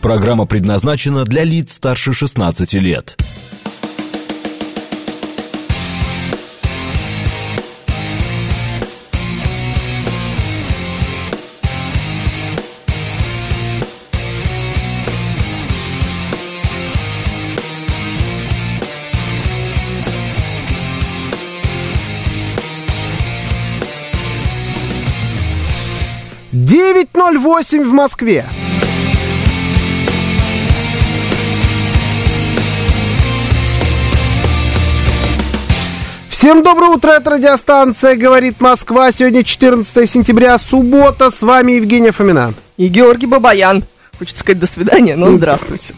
Программа предназначена для лиц старше 16 лет. «9:08 в Москве». Всем доброе утро, это радиостанция «Говорит Москва». Сегодня 14 сентября, суббота. С вами Евгения Фомина. И Георгий Бабаян. Хочется сказать до свидания, но здравствуйте.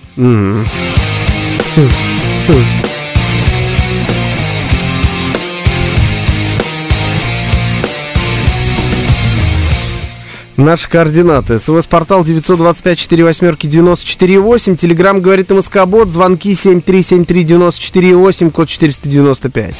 Наши координаты. СМС-портал 925-48-94-8. Телеграм «Говорит МСК-бот». Звонки 7373-94-8, код 495.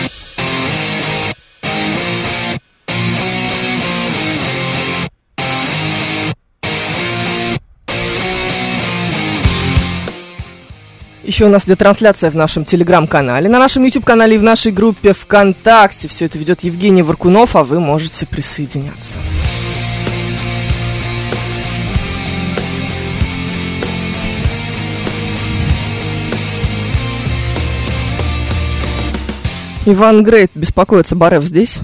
Еще у нас идет трансляция в нашем телеграм-канале, на нашем YouTube-канале и в нашей группе ВКонтакте. Все это ведет Евгений Варкунов, а вы можете присоединяться. Иван Грейт беспокоится, Барев здесь?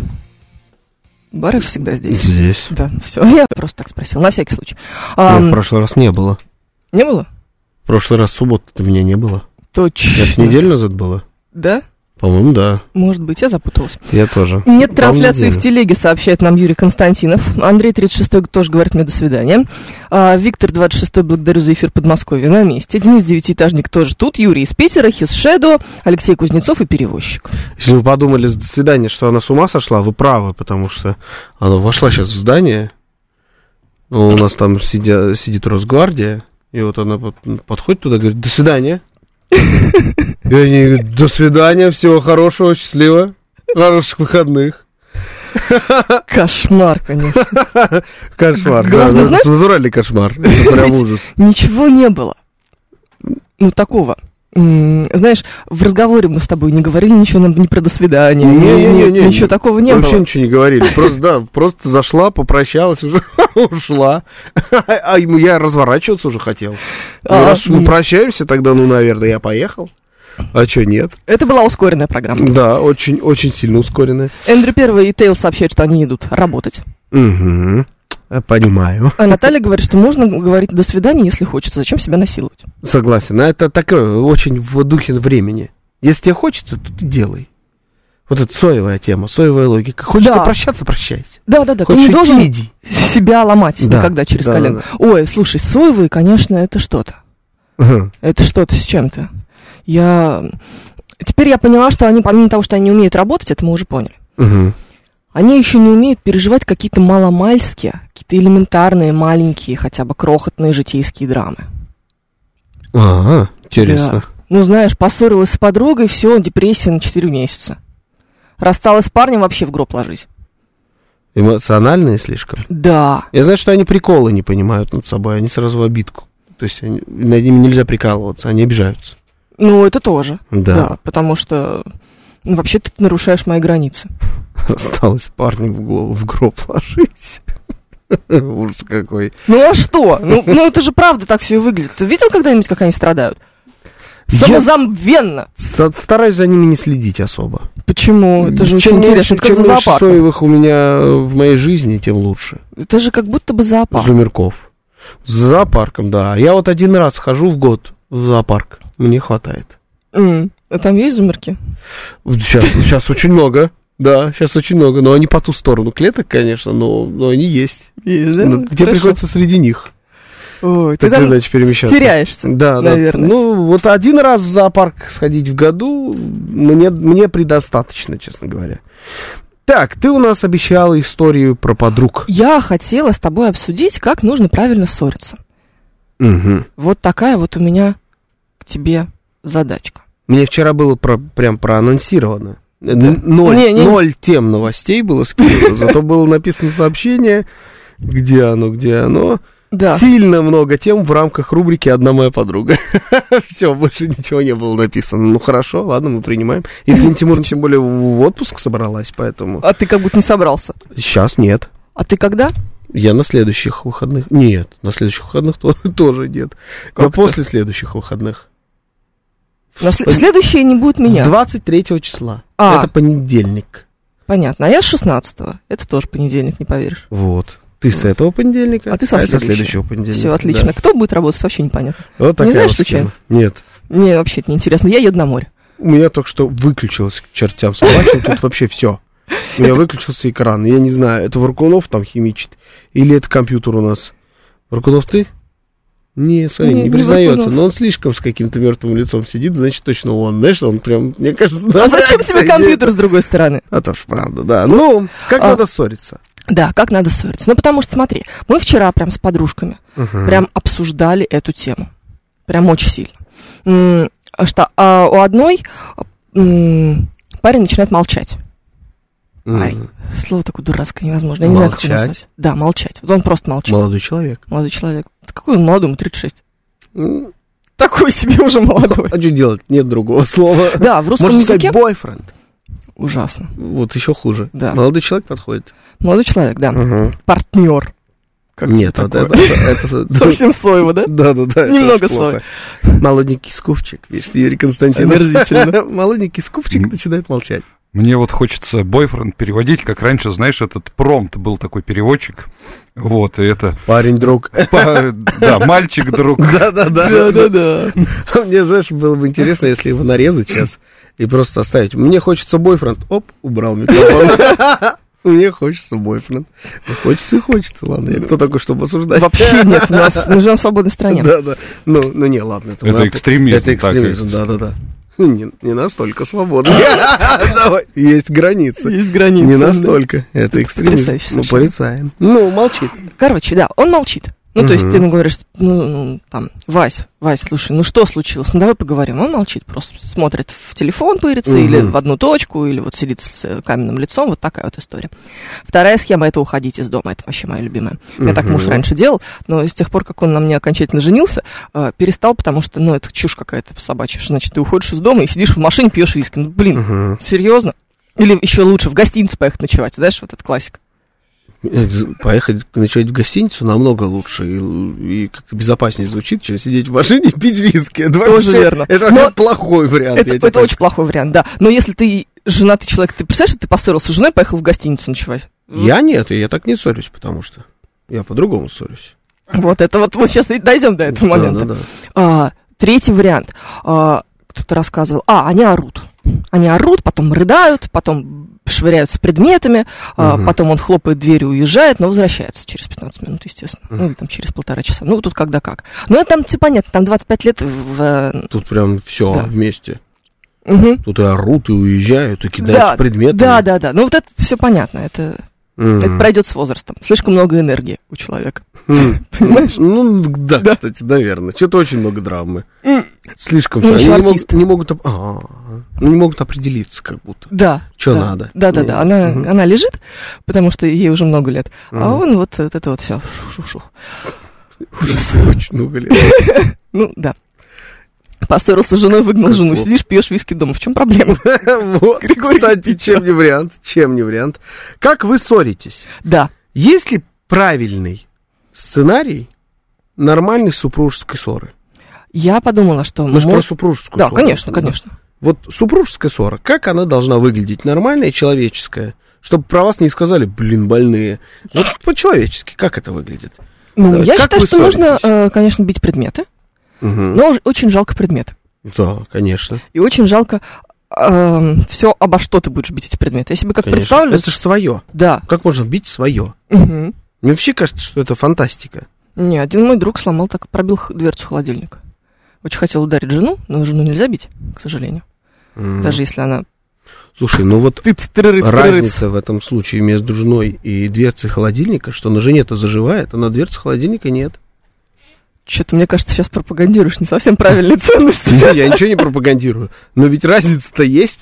Барев всегда здесь. Здесь. Да, все, я просто так спросил, на всякий случай. В прошлый раз не было. Не было? В прошлый раз субботу-то меня не было. Точно. Это неделю назад было? Да? По-моему, да. Может быть, я запуталась. Я тоже. Нет трансляции в телеге, сообщает нам Юрий Константинов. Андрей 36-й тоже говорит мне до свидания. Виктор 26-й, благодарю за эфир Подмосковья на месте. Денис Девятиэтажник тоже тут. Юрий из Питера, Хис Шэдо, Алексей Кузнецов и перевозчик. Если вы подумали до свидания, что она с ума сошла, вы правы, потому что она вошла сейчас в здание. У нас там сидит Росгвардия, и вот она подходит туда и говорит: до свидания. И они говорят: до свидания, всего хорошего, счастливо, хороших выходных. Кошмар, конечно. Кошмар, Главное, да, натуральный кошмар. Это прям ужас. Ничего не было. Ну, такого. Знаешь, в разговоре мы с тобой не говорили ничего ни про до свидания, ничего такого не было. Вообще ничего не говорили. Просто, да, просто зашла, попрощалась, уже ушла. А я разворачиваться уже хотел. Раз мы прощаемся, тогда, наверное, я поехал. А что, нет? Это была ускоренная программа. Да, очень, очень сильно ускоренная. Эндрю Первый и Тейл сообщают, что они идут работать. Угу. Понимаю. А Наталья говорит, что можно говорить до свидания, если хочется. Зачем себя насиловать? Согласен. Это такое очень в духе времени. Если тебе хочется, то ты делай. Вот это соевая тема, соевая логика. Хочется прощаться, прощайся. Да. Хочешь ты не должен иди. себя ломать никогда через колено. Да. Ой, слушай, соевые, конечно, это что-то. Это что-то с чем-то. Теперь я поняла, что они, помимо того, что они не умеют работать, это мы уже поняли. Они еще не умеют переживать какие-то маломальские, какие-то элементарные, маленькие, хотя бы крохотные житейские драмы. Ага, интересно. Да. Ну, знаешь, поссорилась с подругой, все, депрессия на 4 месяца. Рассталась с парнем, вообще в гроб ложись. Эмоциональные слишком? Да. Я знаю, что они приколы не понимают над собой, они сразу в обидку. То есть над ними нельзя прикалываться, они обижаются. Ну, это тоже. Да. Потому что вообще ты нарушаешь мои границы. Рассталась с парнем в гроб ложись. Ужас какой. Ну а что? Ну это же правда так все и выглядит. Ты видел когда-нибудь, как они страдают? Самозабвенно. Стараюсь за ними не следить особо. Почему? Это же очень интересно. Чем меньше соевых у меня в моей жизни, тем лучше. Это же как будто бы зоопарк. Зумерков. С зоопарком, да. Я вот один раз хожу в год в зоопарк. Мне хватает. А там есть зумерки? Сейчас очень много. Да, сейчас очень много. Но они по ту сторону клеток, конечно, но они есть. Где приходится среди них. Ой, ты там теряешься, да, наверное. Ну, вот один раз в зоопарк сходить в году мне предостаточно, честно говоря. Так, ты у нас обещала историю про подруг. Я хотела с тобой обсудить, как нужно правильно ссориться. Угу. Вот такая вот у меня к тебе задачка. Мне вчера было прям проанонсировано. Ноль тем новостей было скинуто, зато было написано сообщение, где оно. Да. Сильно много тем в рамках рубрики «Одна моя подруга». Все, больше ничего не было написано. Ну, хорошо, ладно, мы принимаем. Евгения Тимуровна, тем более, в отпуск собралась, поэтому... А ты как будто не собрался. Сейчас нет. А ты когда? Я на следующих выходных... Нет, на следующих выходных тоже нет. Я после следующих выходных. Следующее не будет меня. С 23 числа. А. Это понедельник. Понятно. А я с 16-го. Это тоже понедельник, не поверишь. Вот. Ты с этого понедельника, а ты со следующего понедельника. Все, отлично. Да. Кто будет работать, вообще непонятно. Вот такая не знаешь, вот случайно? Нет. Мне вообще это неинтересно. Я еду на море. У меня только что выключилось к чертям собачьим, тут вообще все. У меня выключился экран. Я не знаю, это Варкунов там химичит, или это компьютер у нас. Варкунов ты? Не, смотри, не признается, но он слишком с каким-то мертвым лицом сидит, значит, точно он. Знаешь, он прям, мне кажется... А зачем тебе компьютер с другой стороны? А то ж правда, да. Ну, как надо ссориться? Да, как надо ссориться. Ну, потому что, смотри, мы вчера прям с подружками прям обсуждали эту тему. Прям очень сильно. Что у одной парень начинает молчать. Парень. Слово такое дурацкое, невозможно. Я не знаю, как его назвать. Да, молчать. Вот он просто молчит. Молодой человек. Молодой человек. Какой он молодой, ему 36. Такой себе уже молодой. А что делать? Нет другого слова. Да, в русском языке... языке... Можно сказать бойфренд. Ужасно. Вот еще хуже. Да. Молодой человек подходит. Молодой человек, да. Партнер. Как нет, вот это... Совсем соево, да? Да. Немного соево. Молоденький скуфчик, пишет Юрий Константинов. Омерзительно. Молоденький скуфчик начинает молчать. Мне вот хочется бойфренд переводить, как раньше, знаешь, этот промпт был такой переводчик. Вот, и это... Парень-друг. Да, мальчик-друг. Да. Мне, знаешь, было бы интересно, если его нарезать сейчас и просто оставить. Мне хочется бойфренд. Оп, убрал микрофон. Мне хочется бойфренд. Хочется и хочется, ладно. Я кто такой, чтобы осуждать? Вообще нет, мы живем в свободной стране. Да. Ну не, ладно. Это экстремизм. Это экстремизм, да. Не настолько свободно. Давай, есть границы. Есть границы. Не настолько. Это экстремизм. Ну, порицаем. Ну, молчит. Короче, да, он молчит. Ну, то есть ты ему говоришь, там, Вась, слушай, ну что случилось? Ну, давай поговорим. Он молчит, просто смотрит в телефон, пырится, или в одну точку, или вот сидит с каменным лицом. Вот такая вот история. Вторая схема — это уходить из дома. Это вообще моя любимая. Я так муж раньше делал, но с тех пор, как он на мне окончательно женился, перестал, потому что, это чушь какая-то собачья. Значит, ты уходишь из дома и сидишь в машине, пьешь виски. Ну, блин, серьезно? Или еще лучше в гостиницу поехать ночевать, знаешь, вот это классика. Поехать ночевать в гостиницу намного лучше и как-то безопаснее звучит, чем сидеть в машине и пить виски. Это тоже верно. Это вообще плохой вариант. Это очень плохой вариант, да. Но если ты женатый человек, ты представляешь, ты поссорился с женой, поехал в гостиницу ночевать? Я нет, я так не ссорюсь, потому что я по-другому ссорюсь. Вот сейчас дойдем до этого момента. Да. Третий вариант. Кто-то рассказывал. Они орут. Они орут, потом рыдают, потом швыряются предметами, потом он хлопает дверью, уезжает, но возвращается через 15 минут, естественно. Ну, или там через 1,5 часа. Ну, тут когда как. Ну, это там, понятно, там 25 лет Тут прям все вместе. Тут и орут, и уезжают, и кидаются предметами. Да. Ну, вот это все понятно. Это пройдет с возрастом. Слишком много энергии у человека. Понимаешь? Ну, да, кстати, наверное. Что-то очень много драмы. Слишком все. Они не могут определиться, как будто. Да. Что надо. Да. Она лежит, потому что ей уже много лет. А он вот это вот все. Ужас. Очень много лет. Ну, да. Поссорился с женой, выгнал жену. Сидишь, пьешь виски дома. В чем проблема? Вот, кстати, чем не вариант. Как вы ссоритесь? Да. Есть ли правильный сценарий нормальной супружеской ссоры? Я подумала, что... Мы же про супружескую ссору. Да, конечно. Вот супружеская ссора, как она должна выглядеть? Нормальная, человеческая? Чтобы про вас не сказали, больные. Вот по-человечески, как это выглядит? Ну, я считаю, что нужно, конечно, бить предметы. Но очень жалко предметы. Да, конечно. И очень жалко все, обо что ты будешь бить эти предметы. Я себе как представлю... Это же свое. Да. Как можно бить свое? Мне вообще кажется, что это фантастика. Не, один мой друг сломал, так пробил дверцу холодильника. Очень хотел ударить жену, но жену нельзя бить, к сожалению. Даже если она... Слушай, ну вот разница в этом случае между женой и дверцей холодильника, что на жене-то заживает, а на дверце холодильника нет. Что-то, мне кажется, сейчас пропагандируешь не совсем правильные ценности. Я ничего не пропагандирую. Но ведь разница-то есть.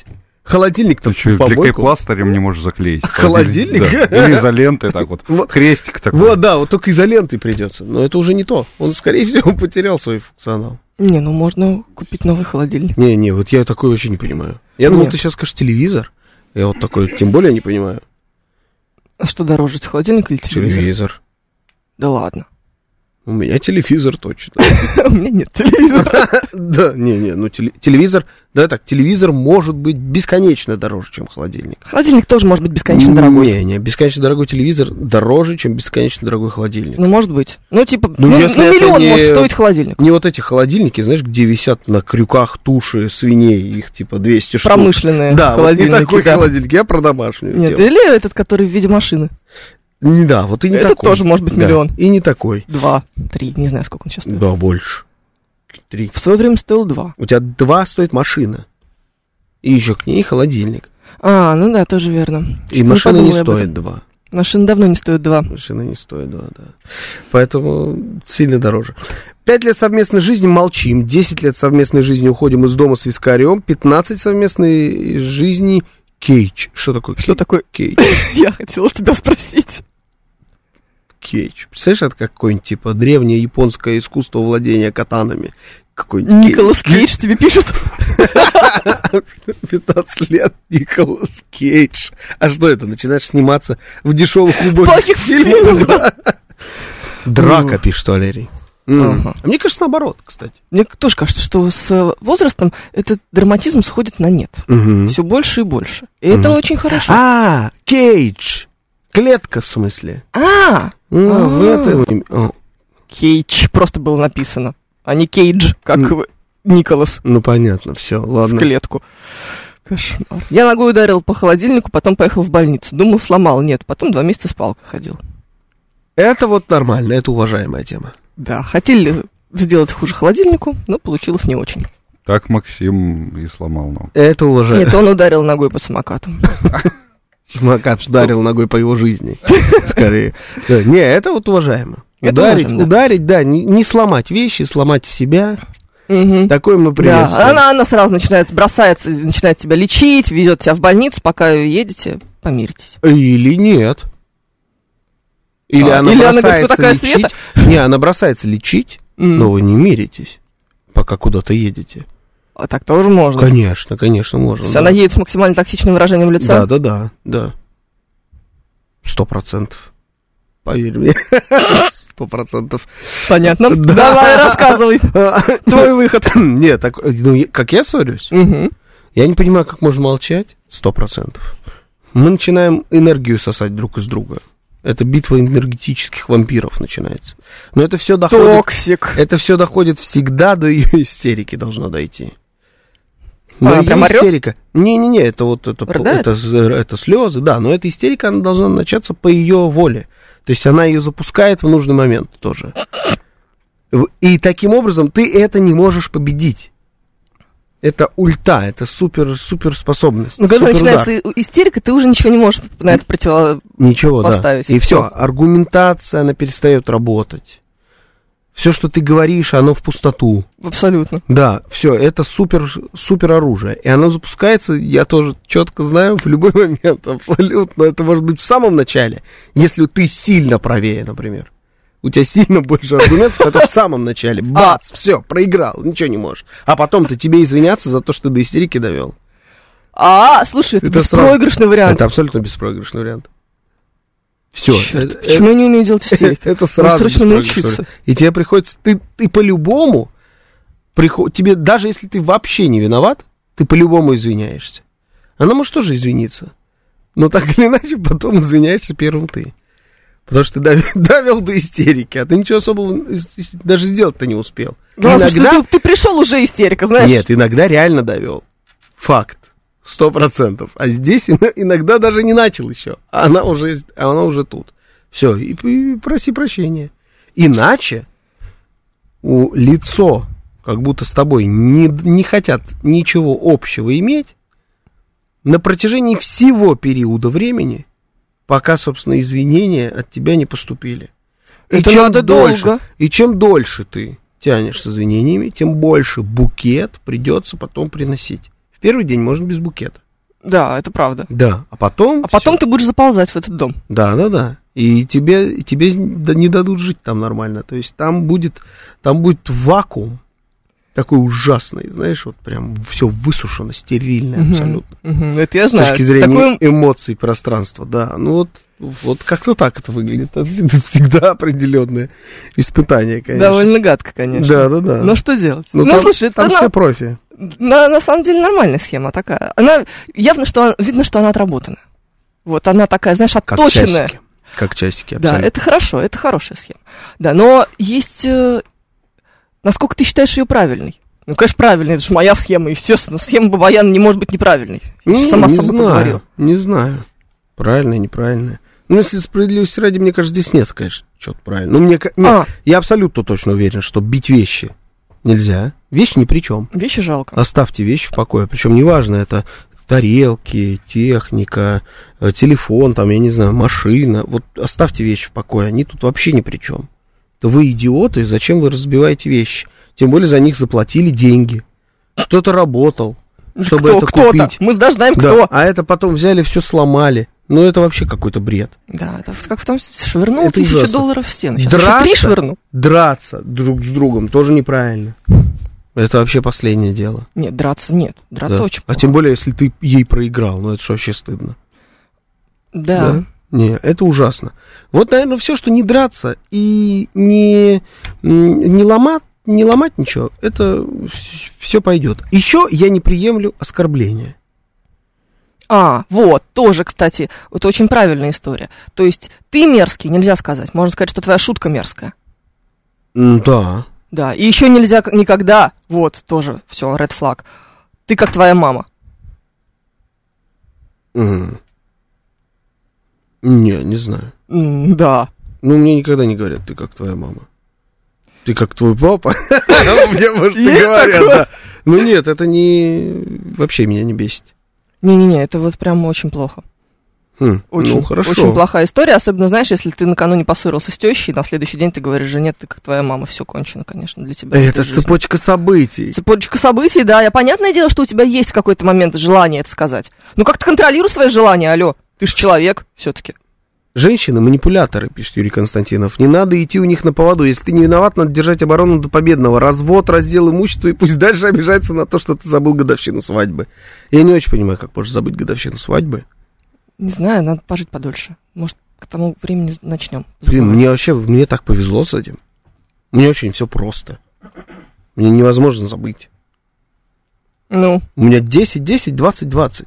Холодильник-то Ты что, в помойку. клейкопластырем не можешь заклеить? Холодильник? Да. Или изолентой так вот. Крестик такой. Вот, да, вот только изолентой придется. Но это уже не то. Он, скорее всего, потерял свой функционал. Не, ну можно купить новый холодильник. Не, вот я такое вообще не понимаю. Я думал, ты сейчас скажешь телевизор. Я вот такое тем более не понимаю. А что дороже, холодильник или телевизор? Телевизор. Да ладно. У меня телевизор точно. У меня нет телевизора. Да, ну телевизор, да так, телевизор может быть бесконечно дороже, чем холодильник. Холодильник тоже может быть бесконечно дорогой. Не, бесконечно дорогой телевизор дороже, чем бесконечно дорогой холодильник. Ну, может быть. Ну, типа, если миллион это может стоить холодильник. Не вот эти холодильники, знаешь, где висят на крюках туши свиней, их типа 200 штук. Промышленные да, холодильники. Вот не такой холодильник, я про домашнюю. Нет, или этот, который в виде машины. Да, вот и не это такой. Тоже может быть миллион. Да, и не такой. 2, 3, не знаю, сколько он сейчас стоит. Да, больше. 3. В свое время стоил 2. У тебя 2 стоит машина. И еще к ней холодильник. А, ну да, тоже верно. И машина не стоит 2. Машина давно не стоит 2. Машина не стоит 2, да. Поэтому сильно дороже. 5 лет совместной жизни молчим, 10 лет совместной жизни уходим из дома с вискарем, 15 совместной жизни кейдж. Что такое кейдж? Что такое кейдж? Я хотела тебя спросить. Кейдж. Представляешь, это какое-нибудь типа древнее японское искусство владения катанами. Какой-нибудь Николас Кейдж тебе пишут. 15 лет Николас Кейдж. А что это? Начинаешь сниматься в дешевых плохих фильмах, да. Драка, пишет Валерий. Ага. Мне кажется, наоборот, кстати. Мне тоже кажется, что с возрастом этот драматизм сходит на нет. Все больше и больше. И это очень хорошо. Кейдж. Клетка, в смысле. Кейдж просто было написано, а не Кейдж, как Николас. Ну, понятно, все, ладно. В клетку. Кошмар. Я ногой ударил по холодильнику, потом поехал в больницу. Думал, сломал. Нет, потом 2 месяца с палкой ходил. Это вот нормально, это уважаемая тема. Да, хотели сделать хуже холодильнику, но получилось не очень. Так Максим и сломал ногу. Это уважаемо. Нет, он ударил ногой по самокату. Самокат ударил ногой по его жизни. Скорее. Не, это вот уважаемо. Ударить, да, не сломать вещи, сломать себя. Такой мы приветствуем. Да, она сразу бросается, начинает тебя лечить, везет тебя в больницу, пока едете, помиритесь. Или нет. Или она говорит, кто такая Света? Не, она бросается лечить, но вы не миритесь, пока куда-то едете. А так тоже можно. Конечно, можно. То есть она едет с максимально токсичным выражением лица? Да. 100%. Поверь мне. 100%. Понятно. Да. Давай, рассказывай. Твой выход. Нет, как я ссорюсь? Я не понимаю, как можно молчать. 100%. Мы начинаем энергию сосать друг из друга. Это битва энергетических вампиров начинается. Но это все доходит... Токсик. Это все доходит всегда до ее истерики, должно дойти. Но она прям истерика... Не-не-не, это слезы, да, но эта истерика, она должна начаться по ее воле. То есть она ее запускает в нужный момент тоже. И таким образом ты это не можешь победить. Это ульта, это суперспособность. Но когда начинается истерика, ты уже ничего не можешь на это Ничего, противопоставить. да. И все, аргументация, она перестает работать. Все, что ты говоришь, оно в пустоту. Абсолютно. Да, все, это супер оружие. И оно запускается, я тоже четко знаю, в любой момент, абсолютно. Это может быть в самом начале, если ты сильно правее, например. У тебя сильно больше аргументов, это в самом начале. Бац, все, проиграл, ничего не можешь. А потом-то тебе извиняться за то, что ты до истерики довел. Слушай, это беспроигрышный вариант. Это абсолютно беспроигрышный вариант. Все. Почему я не умею делать истерики? Это сразу срочно научиться. И тебе приходится, ты по-любому, тебе, даже если ты вообще не виноват, ты по-любому извиняешься. Она может тоже извиниться. Но так или иначе, потом извиняешься первым ты. Потому что ты довел до истерики, а ты ничего особого даже сделать-то не успел. Да, иногда... ты пришел уже истерика, знаешь? Нет, иногда реально довел. Факт. 100%. А здесь иногда даже не начал еще. А она уже тут. Все, и проси прощения. Иначе лицо, как будто с тобой не хотят ничего общего иметь, на протяжении всего периода времени, пока, собственно, извинения от тебя не поступили. Это надо долго. И чем дольше ты тянешь с извинениями, тем больше букет придется потом приносить. В первый день можно без букета. Да, это правда. Да, а потом... ты будешь заползать в этот дом. Да. И тебе не дадут жить там нормально. То есть там будет вакуум такой ужасный, знаешь, вот прям все высушено, стерильно абсолютно. Это я знаю. С точки зрения эмоций, пространства, да. Ну вот как-то так это выглядит. Это всегда определенное испытание, конечно. Довольно гадко, конечно. Да. Но что делать? Слушай, там все профи. На самом деле нормальная схема такая. Она видно, что она отработана. Вот она такая, знаешь, отточенная. Как часики, абсолютно. Да, это хорошо, это хорошая схема. Да, но есть... Насколько ты считаешь ее правильной? Ну, конечно, правильной, это же моя схема, естественно. Схема Бабаяна не может быть неправильной. Я сама с собой поговорила. Не знаю, правильная, неправильная. Ну, если справедливости ради, мне кажется, здесь нет, конечно, что-то правильно. Ну, я абсолютно точно уверен, что бить вещи нельзя. Вещи ни при чем. Вещи жалко. Оставьте вещи в покое. Причем неважно, это тарелки, техника, телефон, там, я не знаю, машина. Вот оставьте вещи в покое, они тут вообще ни при чем. Да вы идиоты, зачем вы разбиваете вещи? Тем более за них заплатили деньги. Кто-то работал, чтобы это купить. Мы даже знаем, кто. А это потом взяли, все сломали. Ну, это вообще какой-то бред. Да, это как в том, швырнул $1000 в стену. Сейчас еще 3 швырну. Драться друг с другом тоже неправильно. Это вообще последнее дело. Нет, драться нет. Драться очень плохо. А тем более, если ты ей проиграл, ну, это же вообще стыдно. Да. Не, это ужасно. Вот, наверное, все, что не драться и не ломать ничего, это все пойдет. Еще я не приемлю оскорбления. Вот, тоже, кстати, это очень правильная история. То есть ты мерзкий, нельзя сказать. Можно сказать, что твоя шутка мерзкая. Да. Да, и еще нельзя никогда, вот, тоже, все, red flag. Ты как твоя мама. Не знаю. Да. Ну, мне никогда не говорят, ты как твоя мама. Ты как твой папа. Мне, может, и говорят, да. Ну, нет, это вообще меня не бесит. Не-не-не, это вот прям очень плохо. Ну, хорошо. Очень плохая история, особенно, знаешь, если ты накануне поссорился с тещей, на следующий день ты говоришь жене, ты как твоя мама, все кончено, конечно, для тебя. Это цепочка событий. Цепочка событий, да. Понятное дело, что у тебя есть в какой-то момент желание это сказать. Ну, как-то контролируй свои желания, алло. Ты же человек все-таки. Женщины манипуляторы, пишет Юрий Константинов. Не надо идти у них на поводу. Если ты не виноват, надо держать оборону до победного. Развод, раздел имущества, и пусть дальше обижается на то, что ты забыл годовщину свадьбы. Я не очень понимаю, как можно забыть годовщину свадьбы. Не знаю, надо пожить подольше. Может, к тому времени начнем. Блин, мне так повезло с этим. Мне очень все просто. Мне невозможно забыть. Ну? У меня 10, 10, 20, 20.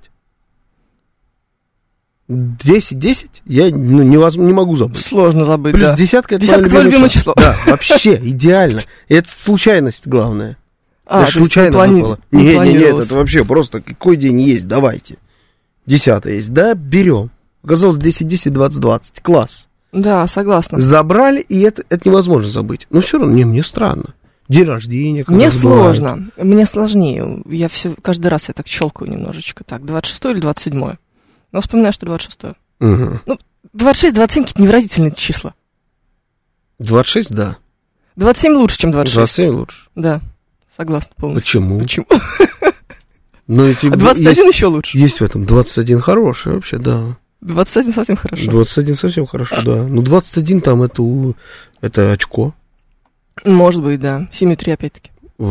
10-10 я не могу забыть. Сложно забыть, плюс да. Десятка — это десятка твое любимое число. Да, вообще, идеально. Это случайность главная. Это случайно выпало. Нет, это вообще просто какой день есть, давайте. 10 есть, да, берем. Оказалось 10-10, 20-20. Класс. Да, согласна. Забрали, и это невозможно забыть. Но все равно, мне странно. День рождения. Мне сложно. Мне сложнее. Каждый раз я так щелкаю немножечко. Так, 26 или 27? Но вспоминаю, что 26. Угу. Ну, 26, 27 какие-то невыразительные числа. 26, да. 27 лучше, чем 26. 27 лучше. Да, согласна полностью. Почему? Ну, а 21 еще лучше. Есть в этом. 21 хороший вообще, да. 21 совсем хорошо. 21 совсем хорошо, да. Ну, 21 там это очко. Может быть, да. Симметрия опять-таки.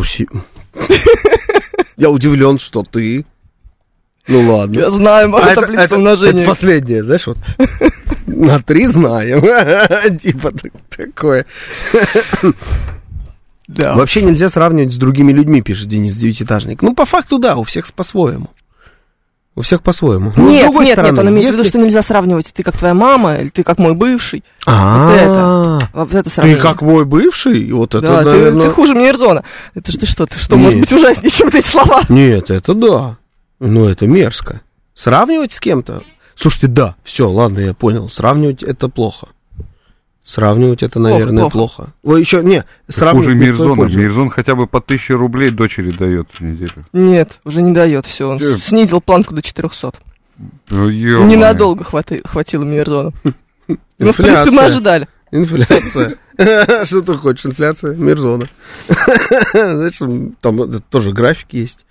Я удивлен, что ты... Ну ладно. Я знаю, мою таблицу умножения. Это последнее, знаешь, вот. На 3 знаем. Типа такое. Да. Вообще нельзя сравнивать с другими людьми, пишет Денис Девятиэтажник. Ну, по факту, да, у всех по-своему. У всех по-своему. Нет, он имеет в виду, что нельзя сравнивать ты как твоя мама, или ты как мой бывший. Вот это сравнение. Ты как мой бывший? Вот это, да, наверное... ты хуже Мейерзона. Это ж ты что, может быть ужаснее, чем эти слова? Нет, это да. Ну, это мерзко. Сравнивать с кем-то? Слушайте, да, все, ладно, я понял. Сравнивать это плохо. Сравнивать это, наверное, плохо. Ой, еще, сравнивать... Хуже Мейерзона. Мейерзон хотя бы по 1000 рублей дочери дает в неделю. Нет, уже не дает, все. Он снизил планку до 400. Ненадолго хватило Мейерзона. Ну, в принципе, мы ожидали. Инфляция. Что ты хочешь? Инфляция, Мирзона. Знаешь, там тоже график есть.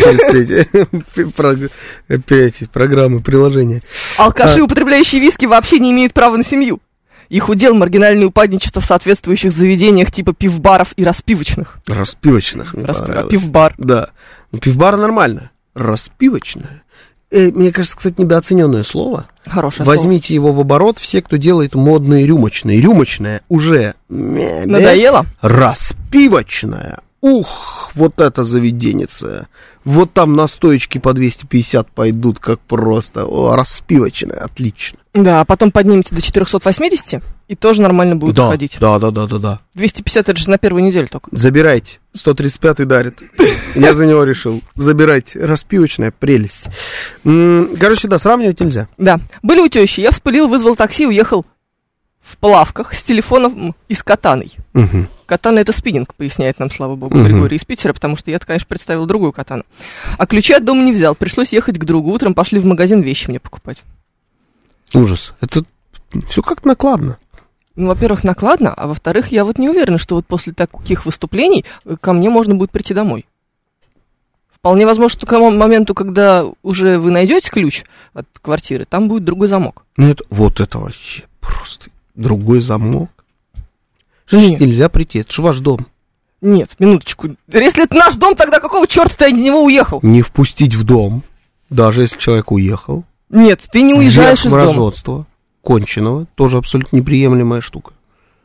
Эти программы, приложения. Алкаши, употребляющие виски, вообще не имеют права на семью. Их удел маргинальное упадничество в соответствующих заведениях типа пивбаров и распивочных. Распивочных, мне понравилось. Пивбар. Да. Ну, пивбар нормально. Распивочная. Мне кажется, кстати, недооцененное слово. Хорошее Возьмите слово. его в оборот, все, кто делает модные рюмочные. Рюмочная уже... Надоело? Распивочная. Ух, вот это заведенница. Вот там настоечки по 250 пойдут, как просто. О, распивочная, отлично. Да, а потом поднимете до 480, и тоже нормально будет ходить. Да. 250 это же на первую неделю только. Забирайте. 135-й дарит. Я за него решил. Забирайте. Распивочная прелесть. Короче, да, сравнивать нельзя. Да. Были у тещи. Я вспылил, вызвал такси, уехал в плавках с телефоном и с катаной. Угу. Катана — это спиннинг, поясняет нам, слава богу, Григорий из Питера, потому что я-то, конечно, представил другую катану. А ключи от дома не взял, пришлось ехать к другу. Утром пошли в магазин вещи мне покупать. Ужас. Это все как накладно. Ну, во-первых, накладно, а во-вторых, я вот не уверена, что вот после таких выступлений ко мне можно будет прийти домой. Вполне возможно, что к тому моменту, когда уже вы найдете ключ от квартиры, там будет другой замок. Нет, вот это вообще просто другой замок. Значит, нельзя прийти, это же ваш дом. Нет, минуточку. Если это наш дом, тогда какого черта ты из него уехал? Не впустить в дом, даже если человек уехал. Нет, ты не уезжаешь из дома. Мразотство конченого, тоже абсолютно неприемлемая штука.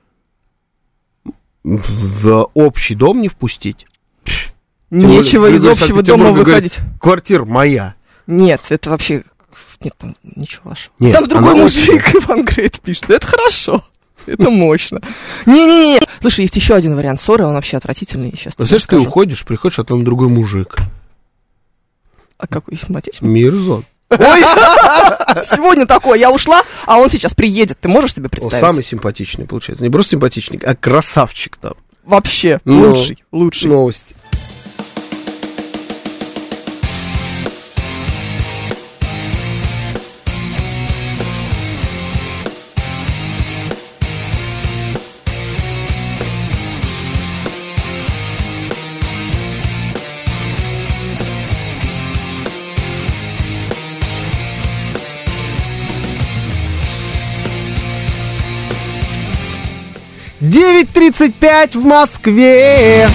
В общий дом не впустить. Нечего из общего дома выходить. Квартира моя. Нет, это вообще... Нет, там ничего вашего. Нет, там другой мужик, Иван Грейт пишет. Это хорошо. Это мощно. Не-не-не. Слушай, есть еще один вариант ссоры, он вообще отвратительный. Сейчас знаешь, ты уходишь, приходишь, а там другой мужик. А какой симпатичный? Мирзон. Ой, сегодня такое, я ушла, а он сейчас приедет. Ты можешь себе представить? Самый симпатичный, получается. Не просто симпатичный, а красавчик там. Вообще, лучший. Новости. «9:35 в Москве».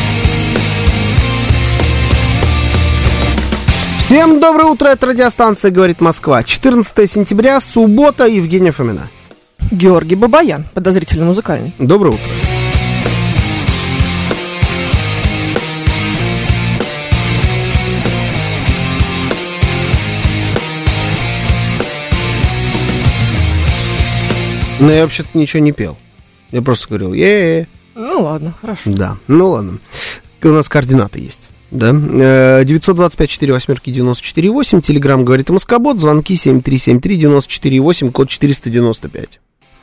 Всем доброе утро, это радиостанция «Говорит Москва». 14 сентября, суббота, Евгения Фомина. Георгий Бабаян, подозрительно музыкальный. Доброе утро. Но я вообще-то ничего не пел. Я просто говорил, Ну ладно, хорошо. Да, ну ладно. У нас координаты есть. Да. 925-48-94-8. Телеграм «Говорит Москобот». Звонки 7373-94-8, код 495.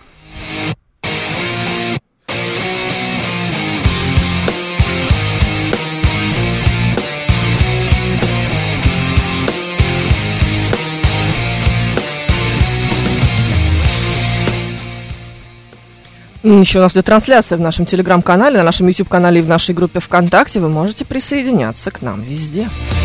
Еще у нас идет трансляция в нашем телеграм-канале, на нашем YouTube-канале и в нашей группе ВКонтакте. Вы можете присоединяться к нам везде.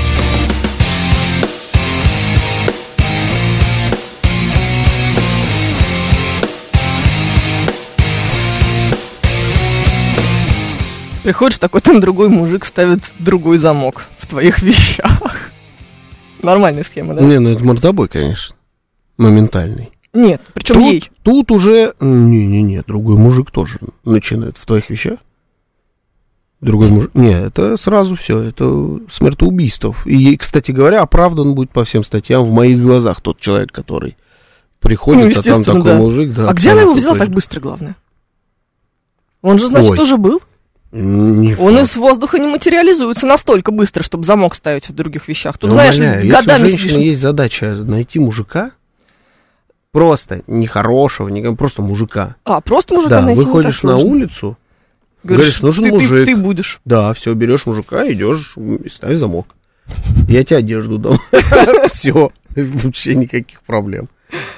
Приходишь, такой там другой мужик ставит другой замок в твоих вещах. Нормальная схема, да? Не, ну это мордобой, конечно. Моментальный. Нет, причем ей. Тут уже... Не-не-не, другой мужик тоже начинает в твоих вещах. Другой мужик... Не, это сразу все, это смертоубийство. И, кстати говоря, оправдан будет по всем статьям в моих глазах тот человек, который приходит, а там такой мужик... Да, а где она его взяла так быстро, главное? Он же, значит, тоже был? Он из воздуха не материализуется настолько быстро, чтобы замок ставить в других вещах. Тут, знаешь, годами сидишь. Если у женщины есть задача найти мужика, просто нехорошего, просто мужика. Просто мужика найти не так выходишь на улицу, говоришь, нужен мужик. Ты будешь. Да, все, берешь мужика, идешь и ставишь замок. Я тебе одежду дам. Все, вообще никаких проблем.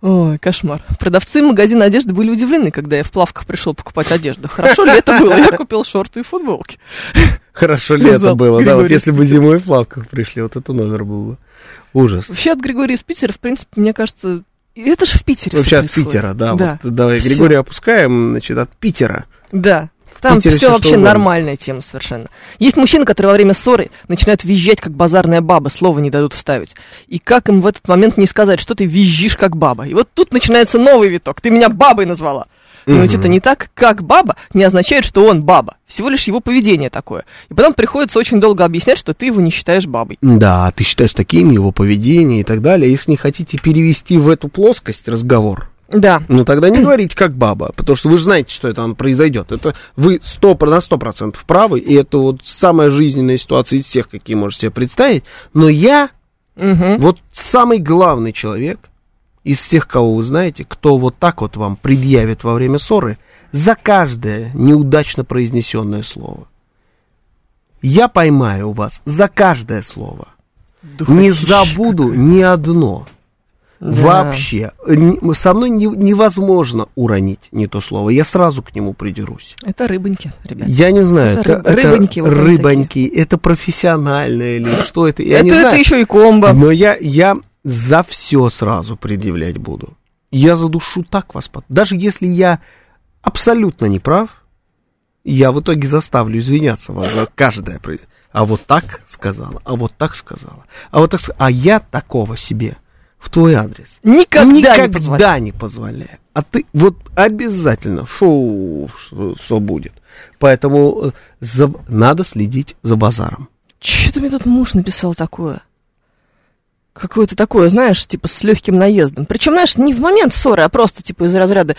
Ой, кошмар. Продавцы магазина одежды были удивлены, когда я в плавках пришел покупать одежду. Хорошо ли это было? Я купил шорты и футболки. Хорошо ли это было? Да, вот если бы зимой в плавках пришли, вот это номер был бы. Ужас. Вообще от Григория из Питера, в принципе, мне кажется, это же в Питере вообще все от происходит. Питера, да. Да. Вот, давай Всё. Григория опускаем, значит, от Питера. Да. Там Питере все всё вообще что угодно. нормальная тема совершенно. Есть мужчины, которые во время ссоры начинают визжать, как базарная баба, слова не дадут вставить. И как им в этот момент не сказать, что ты визжишь, как баба? И вот тут начинается новый виток. Ты меня бабой назвала. Но ведь это не так, как баба не означает, что он баба. Всего лишь его поведение такое. И потом приходится очень долго объяснять, что ты его не считаешь бабой. Да, ты считаешь таким, его поведение и так далее. Если не хотите перевести в эту плоскость разговор, Да. ну тогда не говорите как баба, потому что вы же знаете, что это произойдет. Это вы на 100% правы, и это вот самая жизненная ситуация из всех, какие можете себе представить. Но я вот самый главный человек из всех, кого вы знаете, кто вот так вот вам предъявит во время ссоры за каждое неудачно произнесенное слово. Я поймаю вас за каждое слово. Не забуду ни одно. Да. Вообще. Со мной невозможно уронить не то слово. Я сразу к нему придерусь. Это рыбоньки, ребят. Я не знаю, это рыбоньки, вот они рыбоньки, это профессионально или что это. Я не Это знаю. еще и комбо. Но я за все сразу предъявлять буду. Я за душу так вас даже если я абсолютно не прав, я в итоге заставлю извиняться вас за каждое. А вот так сказала, а вот так сказала, а вот так сказала. А я такого себе в твой адрес Никогда не позволяю. А ты вот обязательно, что будет. Поэтому надо следить за базаром. Что-то мне тут муж написал такое. Какое-то такое, знаешь, типа с легким наездом. Причем, знаешь, не в момент ссоры, а просто типа из разряда,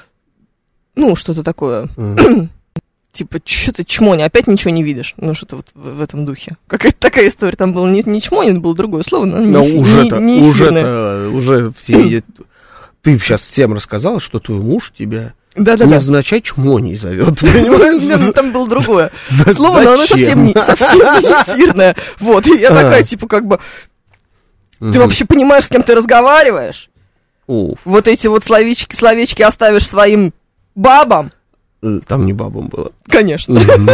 ну, что-то такое. Типа, что ты, чмоня, опять ничего не видишь? Ну, что-то вот в этом духе. Какая-то такая история. Там был не чмоня, было другое слово, но не эфирное. Уже все видят. Ты сейчас всем рассказала, что твой муж тебя невзначай чмоней зовет, понимаешь? Там было другое слово, но оно совсем не эфирное. Вот, и я такая, типа, как бы, ты вообще понимаешь, с кем ты разговариваешь? Вот эти вот словечки оставишь своим бабам? Там не бабам было. Конечно.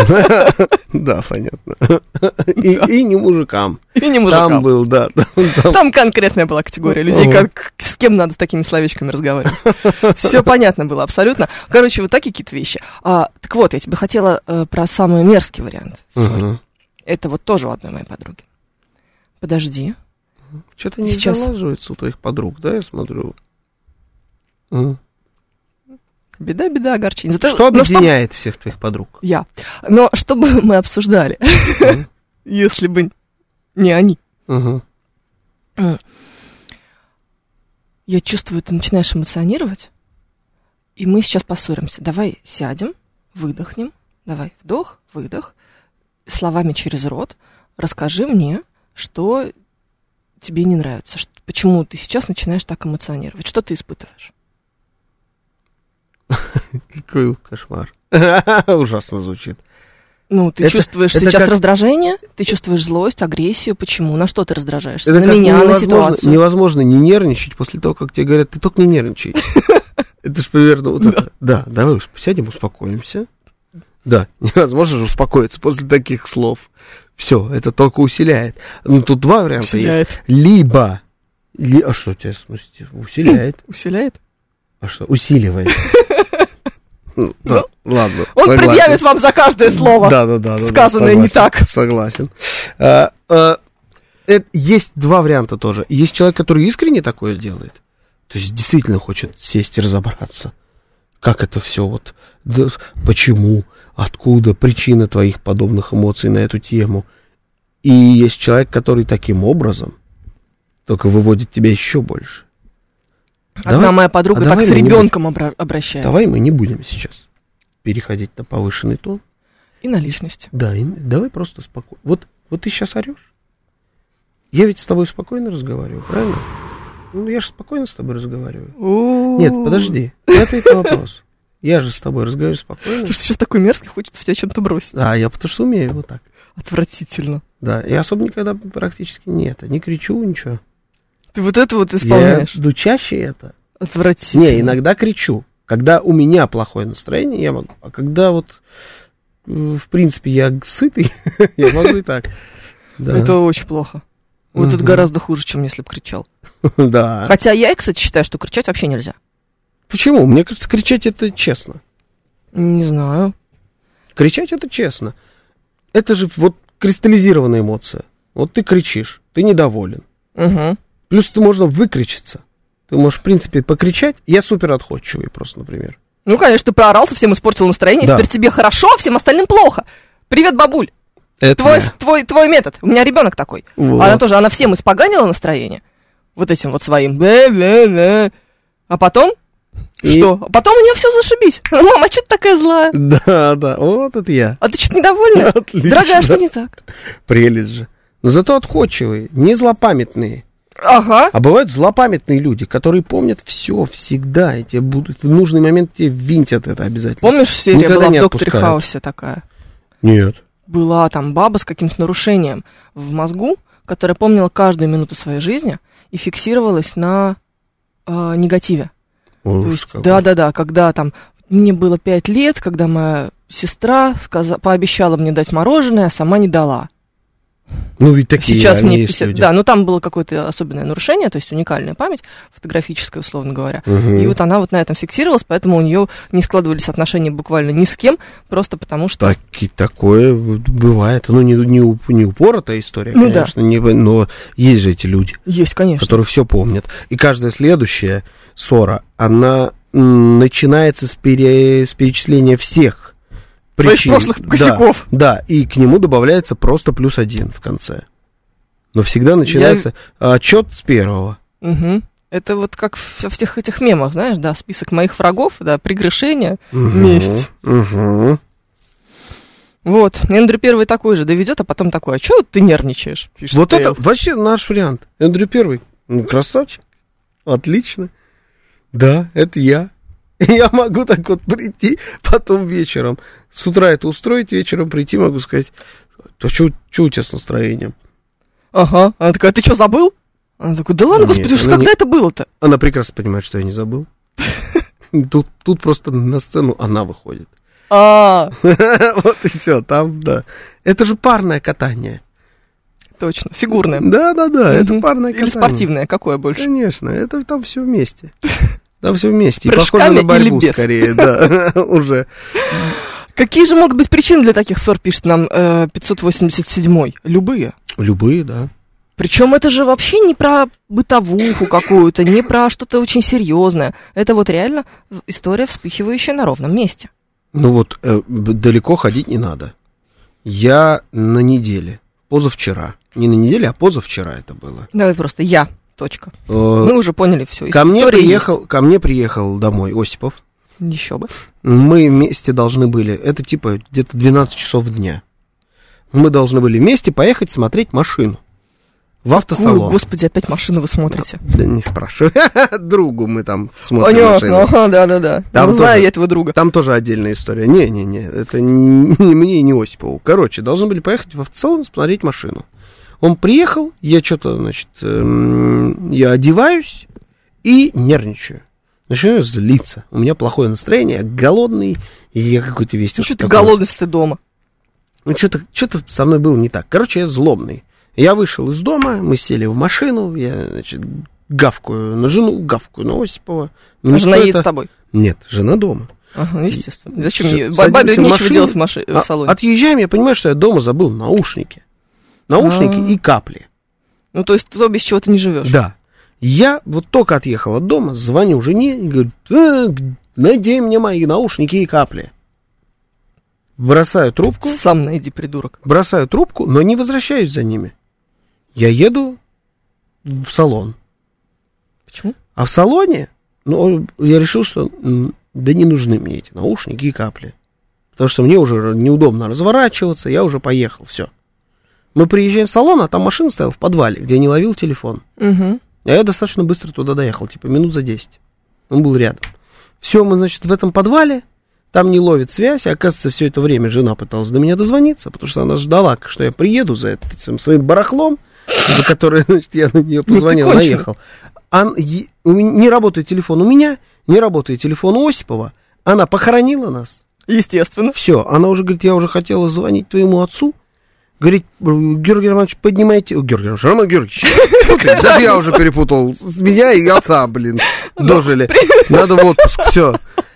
Да, понятно. И не мужикам. И не мужикам. Там был, да. Там конкретная была категория людей, с кем надо с такими словечками разговаривать. Все понятно было абсолютно. Короче, вот такие какие-то вещи. Так вот, я тебе хотела про самый мерзкий вариант. Это вот тоже у одной моей подруги. Подожди. Что-то не залаживается у твоих подруг, да, я смотрю. Беда, огорчение. Что объединяет всех твоих подруг? Я. Но что бы мы обсуждали, если бы не они? Я чувствую, ты начинаешь эмоционировать, и мы сейчас поссоримся. Давай сядем, выдохнем. Давай, вдох, выдох. Словами через рот расскажи мне, что тебе не нравится. Почему ты сейчас начинаешь так эмоционировать? Что ты испытываешь? Какой кошмар. Ужасно звучит. Ну, ты чувствуешь сейчас раздражение, ты чувствуешь злость, агрессию. Почему? На что ты раздражаешься? На меня, на ситуацию? Невозможно не нервничать после того, как тебе говорят, ты только не нервничай. Это же примерно вот это. Да, давай сядем, успокоимся. Да, невозможно же успокоиться после таких слов. Все, это только усиляет. Ну, тут два варианта есть. Либо... А что тебя, в смысле, усиляет? Усиляет? А что, усиливает? Да, ладно. Он предъявит вам за каждое слово, сказанное не так. Согласен. Есть два варианта тоже. Есть человек, который искренне такое делает. То есть действительно хочет сесть и разобраться. Как это все вот... Почему? Откуда? Причина твоих подобных эмоций на эту тему. И есть человек, который таким образом только выводит тебя еще больше. Одна моя подруга так с ребенком обращается. Давай мы не будем сейчас переходить на повышенный тон. И на личность. Да, давай просто спокойно. Вот ты сейчас орешь. Я ведь с тобой спокойно разговариваю, правильно? Ну, я же спокойно с тобой разговариваю. Нет, подожди. Ответь на вопрос. Я же с тобой разговариваю спокойно. Потому что сейчас такой мерзкий, хочется в тебя чем-то бросить. Да, я потому что умею вот так. Отвратительно. Да, я особо никогда практически не кричу, ничего. Ты вот это вот исполняешь? Я чаще это. Отвратительно. Не, иногда кричу. Когда у меня плохое настроение, я могу. А когда вот, в принципе, я сытый, я могу и так. Да. Это очень плохо. Вот это гораздо хуже, чем если бы кричал. Да. Хотя я, кстати, считаю, что кричать вообще нельзя. Почему? Мне кажется, кричать это честно. Не знаю. Кричать это честно. Это же вот кристаллизированная эмоция. Вот ты кричишь, ты недоволен. Угу. Плюс ты можно выкричиться. Ты можешь, в принципе, покричать. Я супер отходчивый просто, например. Ну, конечно, ты проорался, всем испортил настроение, Да. теперь тебе хорошо, а всем остальным плохо. Привет, бабуль. Это Твой метод. У меня ребенок такой. Вот. Она всем испоганила настроение. Вот этим вот своим. Бе-бе-бе. А потом? Что? А потом у нее все зашибись. Мама, что ты такая злая? Да, вот это я. А ты что-то недовольна? Отлично. Дорогая, что не так? Прелесть же. Но зато отходчивые, не злопамятные. Ага. А бывают злопамятные люди, которые помнят все всегда, и тебе будут в нужный момент тебе винтят это обязательно. Помнишь, серия Никогда была в не «Докторе отпускают. Хаусе» такая? Нет. Была там баба с каким-то нарушением в мозгу, которая помнила каждую минуту своей жизни и фиксировалась на негативе. То есть, да, когда там мне было 5 лет, когда моя сестра пообещала мне дать мороженое, а сама не дала. Ну, ведь такие Сейчас мне есть 50... люди. Да, но там было какое-то особенное нарушение, то есть уникальная память, фотографическая, условно говоря. Угу. И вот она вот на этом фиксировалась, поэтому у нее не складывались отношения буквально ни с кем, просто потому что... Такое бывает. Ну, не упоротая история, Ну, конечно, но есть же эти люди, Есть, конечно. которые все помнят. И каждая следующая ссора, она начинается с перечисления всех Твоих причин. прошлых косяков. Да, и к нему добавляется просто +1 в конце. Но всегда начинается отчет с первого. Угу. Это вот как в тех этих мемах, знаешь, да, список моих врагов, да, прегрешение, месть. Угу. Вот, Эндрю Первый такой же доведет, а потом такой, а чего ты нервничаешь? Пишет Вот Тейл. это вообще наш вариант. Эндрю Первый. Красавчик. Отлично. Да, это я. Я могу так вот прийти, потом вечером. С утра это устроить, вечером прийти, могу сказать, то что у тебя с настроением? Ага, она такая, ты что, забыл? Она такой, да ладно, Нет, господи, уж она когда не- это было-то? Она прекрасно понимает, что я не забыл. Тут просто на сцену она выходит. А, Вот и все, там, да. Это же парное катание. точно, фигурное. Да, это Мгм. парное Или катание. спортивное, какое больше? Конечно, это там все вместе. Там все вместе. И Прыжками похоже на или борьбу без? скорее, да, уже. Какие же могут быть причины для таких ссор, пишет нам 587-й? Любые. Любые, да. Причем это же вообще не про бытовуху какую-то, не про что-то очень серьезное. Это вот реально история, вспыхивающая на ровном месте. Ну вот, далеко ходить не надо. Я на неделе, позавчера, не на неделе, а позавчера это было. Давай просто я. Точка. Э, Мы уже поняли все. ко мне приехал домой Осипов. Еще бы. Мы вместе должны были, это типа где-то 12 часов дня. Мы должны были вместе поехать смотреть машину в автосалон. Ой, господи, опять машину вы смотрите. Да не спрашивай. Другу мы там смотрим Понятно, машину. ага, да-да-да. Там Ну, знаю тоже- я этого друга. Там тоже отдельная история. Не, это не мне и не Осипову. Короче, должны были поехать в автосалон смотреть машину. Он приехал, я что-то, значит, я одеваюсь и нервничаю. Начинаю злиться. У меня плохое настроение, я голодный, и я какой-то весь... Ну, вот что ты такой. голодный, если ты дома? Ну, что-то со мной было не так. Короче, я злобный. Я вышел из дома, мы сели в машину, я, значит, гавкаю на жену, гавкаю на Осипова. А Ну, жена что едет это? с тобой. Нет, жена дома. Ага, естественно. Зачем Всё, ей? садимся Бабе в нечего машину, делать в салоне. Отъезжаем, я понимаю, что я дома забыл наушники. Наушники и капли. Ну, то есть ты без чего ты не живешь. Да. Я вот только отъехал от дома, звоню жене и говорю, найди мне мои наушники и капли. Бросаю трубку, Сам найди, придурок. но не возвращаюсь за ними. Я еду в салон. Почему? А в салоне, ну, я решил, что да не нужны мне эти наушники и капли. Потому что мне уже неудобно разворачиваться, я уже поехал, все. Мы приезжаем в салон, а там машина стояла в подвале, где я не ловил телефон. Угу. А я достаточно быстро туда доехал, типа минут за 10. Он был рядом. Все, мы, значит, в этом подвале, там не ловит связь, и, оказывается, все это время жена пыталась до меня дозвониться, потому что она ждала, что я приеду за этим своим барахлом, за которое, значит, я на нее позвонил, конченый. наехал. Не работает телефон у меня, не работает телефон у Осипова. Она похоронила нас. Естественно. Все, она уже говорит, я уже хотела звонить твоему отцу. Говорит, Георгий Романович, поднимайте... Георгий Романович, Роман Георгиевич. Даже я уже перепутал. С меня и отца, блин, дожили. Надо в отпуск, все.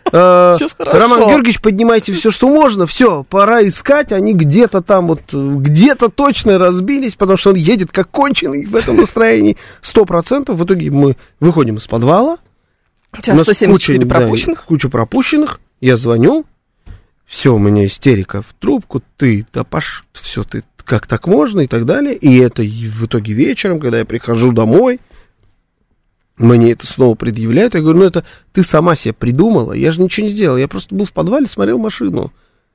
Роман Георгиевич, поднимайте все, что можно. Все, пора искать. Они где-то там вот, где-то точно разбились, потому что он едет как конченый в этом настроении 100%. В итоге мы выходим из подвала. У тебя 174 пропущенных. Да, куча пропущенных. Я звоню. Все, у меня истерика в трубку. Ты, да все, ты, как так можно и так далее. И это в итоге вечером, когда я прихожу домой, мне это снова предъявляют. Я говорю, ну это ты сама себе придумала. Я же ничего не сделал. Я просто был в подвале, смотрел машину.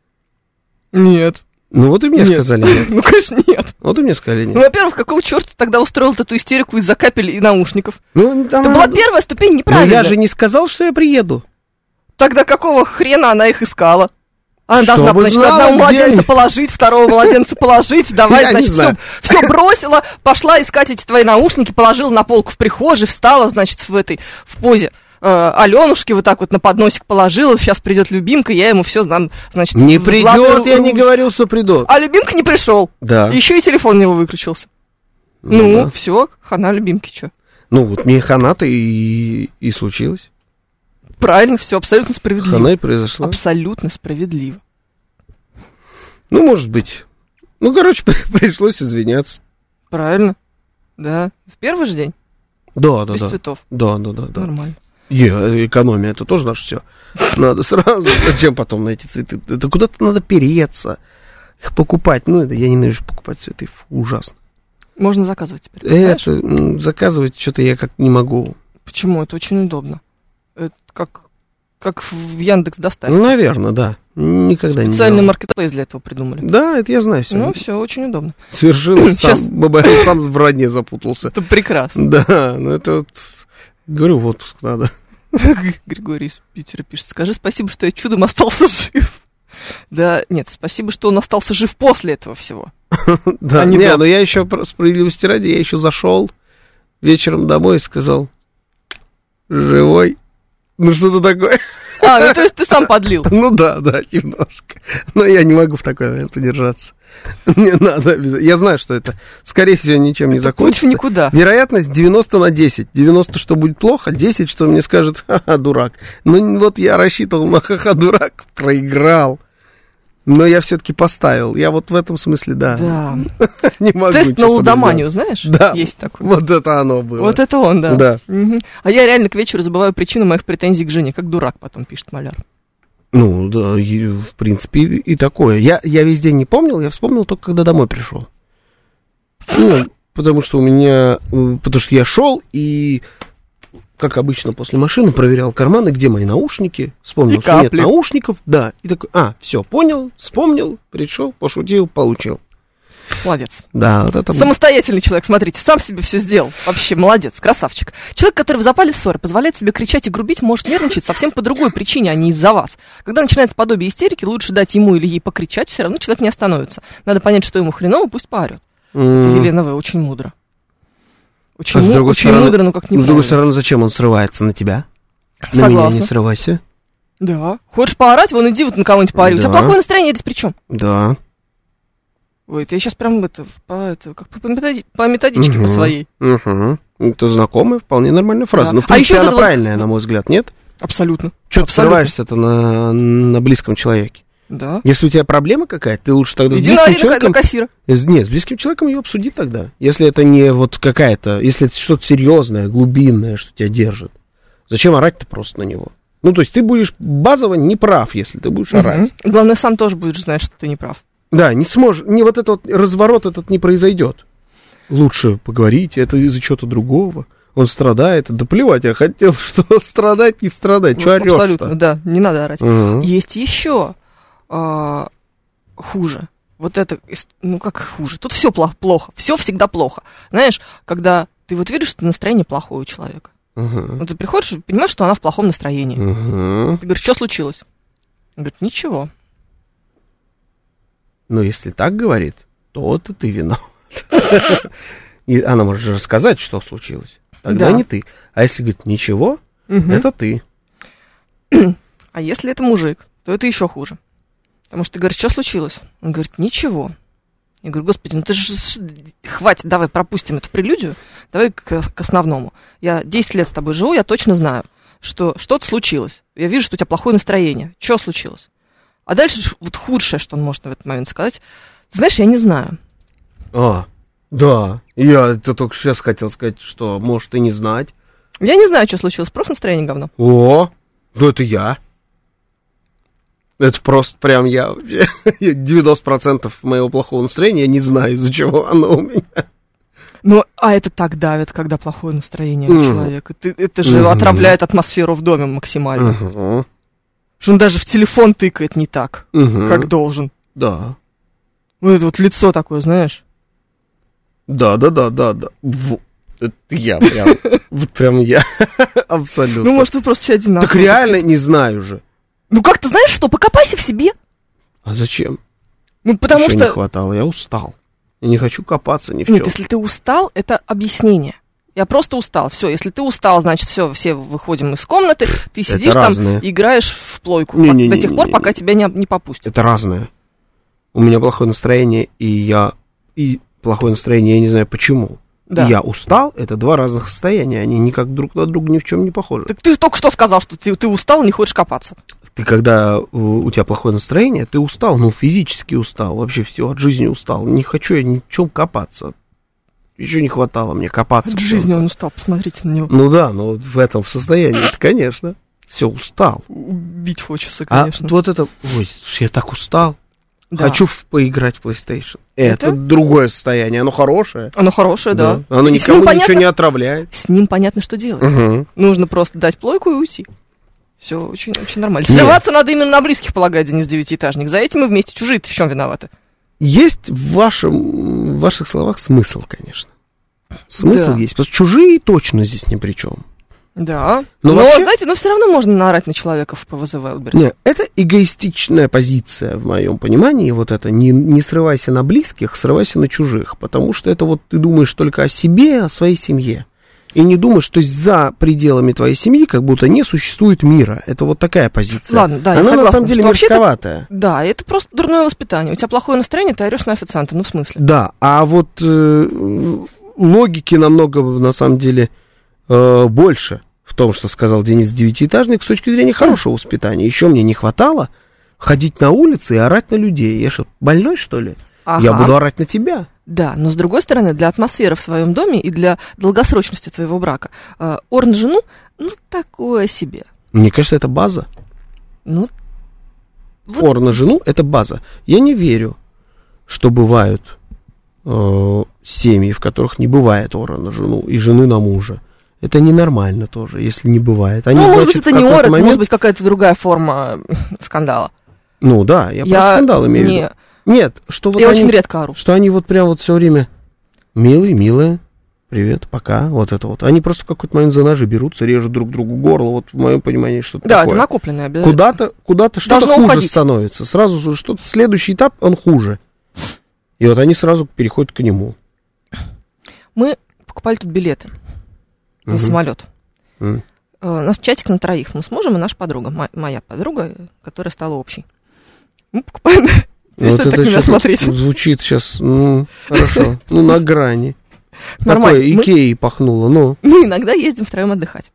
Нет. Ну вот и мне сказали нет. Ну, конечно, нет. Вот и мне сказали нет. Ну, во-первых, какого черта ты тогда устроил эту истерику из-за капель и наушников? Ну, это была первая ступень неправильная. Но я же не сказал, что я приеду. Тогда какого хрена она их искала? Она Чтобы должна, значит, знала, одного где младенца они. положить, второго младенца положить, давай, Я не значит, все бросила, пошла искать эти твои наушники, положила на полку в прихожей, встала, значит, в позе Аленушки, вот так вот на подносик положила, сейчас придет Любимка, я ему все, значит, не придет, я не говорил, что придет. А Любимка не пришел. Да. Еще и телефон у него выключился. Ну, все, хана Любимки, что? Ну, вот мне хана-то и случилось. Правильно, все абсолютно справедливо. Хана и произошла. Абсолютно справедливо. Ну, может быть. Ну, короче, пришлось извиняться. Правильно. Да. В первый же день? Да. Без цветов. Да. Нормально. Экономия, это тоже наше все. Надо сразу. Зачем потом на эти цветы? Это куда-то надо переться. Их покупать. Ну, это я ненавижу покупать цветы. Фу, ужасно. Можно заказывать теперь. Это заказывать что-то я как не могу. Почему? Это очень удобно. Это как в Яндекс доставке. Ну, наверное, да. Никогда не Специальный маркетплейс для этого придумали. Да, это я знаю все. Ну, все, очень удобно. Свершилось, сам в родне запутался. Это прекрасно. Да, ну это вот, говорю, в отпуск надо. Григорий из Питера пишет, скажи спасибо, что я чудом остался жив. Да, нет, спасибо, что он остался жив после этого всего. Да, не, но я еще, справедливости ради, я еще зашел вечером домой и сказал, живой. Ну, что-то такое. Ну то есть ты сам подлил. Ну да, немножко. Но я не могу в такой момент удержаться. Не надо. Я знаю, что это, скорее всего, ничем не закончится. Путь в никуда. Вероятность 90/10. 90, что будет плохо, 10, что мне скажет, ха-ха, дурак. Ну, вот я рассчитывал на ха-ха, дурак, проиграл. Но я все-таки поставил. Я вот в этом смысле, да. Да. Не могу. Тест на лудоманию, знаешь? Да. Есть такой. Вот это оно было. Вот это он, да. Да. Угу. А я реально к вечеру забываю причину моих претензий к жене. Как дурак потом пишет Маляр. Ну, да, в принципе, и такое. Я весь день не помнил, я вспомнил только, когда домой пришел. Ну, потому что я шел и, как обычно, после машины проверял карманы, где мои наушники, вспомнил, что нет наушников, да, и такой, все, понял, вспомнил, пришел, пошутил, получил. Молодец. Да, вот это... Самостоятельный человек, смотрите, сам себе все сделал. Вообще, молодец, красавчик. Человек, который в запале ссоры позволяет себе кричать и грубить, может нервничать совсем по другой причине, а не из-за вас. Когда начинается подобие истерики, лучше дать ему или ей покричать, все равно человек не остановится. Надо понять, что ему хреново, пусть поорет. Елена В. очень мудро. Очень мудро, но как неправильно. С другой стороны, зачем он срывается на тебя? Согласна. На меня не срывайся. Да. Хочешь поорать, вон иди вот на кого-нибудь поори. Да. У тебя плохое настроение, здесь при чем? Да. Ой, это я сейчас прям по методичке по своей. Это знакомая, вполне нормальная фраза. Да. Ну, в принципе, она правильная, на мой взгляд, нет? Абсолютно. Что ты срываешься-то на близком человеке? Да. Если у тебя проблема какая-то, ты лучше тогда иди с близким человеком... на кассира. Нет, с близким человеком ее обсуди тогда. Если это не вот какая-то... Если это что-то серьезное, глубинное, что тебя держит. Зачем орать-то просто на него? Ну, то есть ты будешь базово неправ, если ты будешь орать. Главное, сам тоже будешь знать, что ты неправ. Да, не сможешь, не вот этот вот разворот этот не произойдет. Лучше поговорить, это из-за чего-то другого. Он страдает, да плевать, я хотел, что страдать, не страдать, что орешь-то? Абсолютно, да, не надо орать. Есть еще хуже. Вот это, ну как хуже? Тут все плохо, все всегда плохо. Знаешь, когда ты вот видишь, что настроение плохое у человека. Вот ты приходишь и понимаешь, что она в плохом настроении. Ты говоришь, что случилось? Он говорит, ничего. Ну, если так говорит, то ты виноват. И она может рассказать, что случилось. тогда Да. не ты. А если говорит ничего, это ты. А если это мужик, то это еще хуже. Потому что ты говоришь, что случилось? Он говорит, ничего. Я говорю, господи, ну ты же... Хватит, давай пропустим эту прелюдию, давай к основному. Я 10 лет с тобой живу, я точно знаю, что что-то случилось. Я вижу, что у тебя плохое настроение. Что случилось? А дальше вот худшее, что он может в этот момент сказать. Ты знаешь, я не знаю. Да. Я это только сейчас хотел сказать, что может и не знать. Я не знаю, что случилось, просто настроение говно. Да это я. Это просто прям я вообще. 90% моего плохого настроения я не знаю, из-за чего оно у меня. Ну, а это так давит, когда плохое настроение у человека. Это же отравляет атмосферу в доме максимально. Что он даже в телефон тыкает не так, как должен. Да. Вот это вот лицо такое, знаешь. Да. Это я прям. Вот прям я. Абсолютно. Ну, может, вы просто все одинаковые. Так реально не знаю же. Ну, как ты знаешь что? Покопайся в себе. А зачем? Ну, потому Еще что... не хватало, я устал. Я не хочу копаться ни в чем. Нет, если ты устал, это объяснение. Я просто устал. Все, если ты устал, значит, все выходим из комнаты, ты сидишь там, играешь в плойку до тех пор, пока тебя не попустят. Это разное. У меня плохое настроение, и плохое настроение, я не знаю почему. Да. И я устал, это два разных состояния, они никак друг на друга ни в чем не похожи. Так ты только что сказал, что ты устал и не хочешь копаться. Ты когда у тебя плохое настроение, ты устал, физически устал, вообще все, от жизни устал. Не хочу я ни в чем копаться. Еще не хватало мне копаться. От жизни он устал, посмотрите на него. Ну да, но в этом состоянии, конечно. Все, устал. Убить хочется, конечно. А вот это, я так устал. Да. Хочу поиграть в PlayStation. Это другое состояние, оно хорошее. Оно хорошее, да. Оно никому ничего не отравляет. С ним понятно, что делать. Нужно просто дать плойку и уйти. Все очень, очень нормально. Нет. Срываться надо именно на близких, полагаю, Денис Девятиэтажник. За этим мы вместе. Чужие-то в чем виноваты? Есть в ваших словах смысл, конечно. Смысл Да. есть. Потому что чужие точно здесь ни при чем. Да. Но Но, вообще- знаете, все равно можно наорать на человека в ПВЗ Wildberries. Нет, это эгоистичная позиция, в моем понимании. Вот это не срывайся на близких, срывайся на чужих. Потому что это вот ты думаешь только о себе, о своей семье. И не думаешь, что за пределами твоей семьи как будто не существует мира. Это вот такая позиция. Ладно, да, я Она согласна, на самом деле что вообще-то- мерзковатая. Да, это просто дурное воспитание. У тебя плохое настроение, ты орешь на официанта. Ну, в смысле? Да, а вот логики намного, на самом деле, больше в том, что сказал Денис Девятиэтажник, с точки зрения хорошего воспитания. Еще мне не хватало ходить на улице и орать на людей. Я что, больной, что ли? Ага. Я буду орать на тебя. Да, но с другой стороны, для атмосферы в своем доме и для долгосрочности твоего брака ор на жену, такое себе. Мне кажется, это база. Вот. Ор на жену — это база. Я не верю, что бывают семьи, в которых не бывает ора на жену и жены на мужа. Это ненормально тоже, если не бывает. Они, может быть, значит, это в не какой-то ор, это момент... может быть какая-то другая форма скандала. Ну да, я про скандал имею в виду. Нет, что вот я они, очень редко ору. что они вот прям вот все время милые, милая, привет, пока, вот это вот. Они просто в какой-то момент за ножи берутся, режут друг другу горло, вот в моем понимании что-то Да, такое. это накопленное обязательно. Куда-то что-то Должно хуже уходить. становится. Сразу что-то, следующий этап, он хуже. И вот они сразу переходят к нему. Мы покупали тут билеты на самолет. У нас чатик на троих. Мы с мужем и наша подруга. Моя подруга, которая стала общей. Мы покупаем... Вот так меня смотреть. Звучит сейчас, хорошо, на грани. Нормально. Такое Икеей пахнуло, но... Мы иногда ездим втроем отдыхать.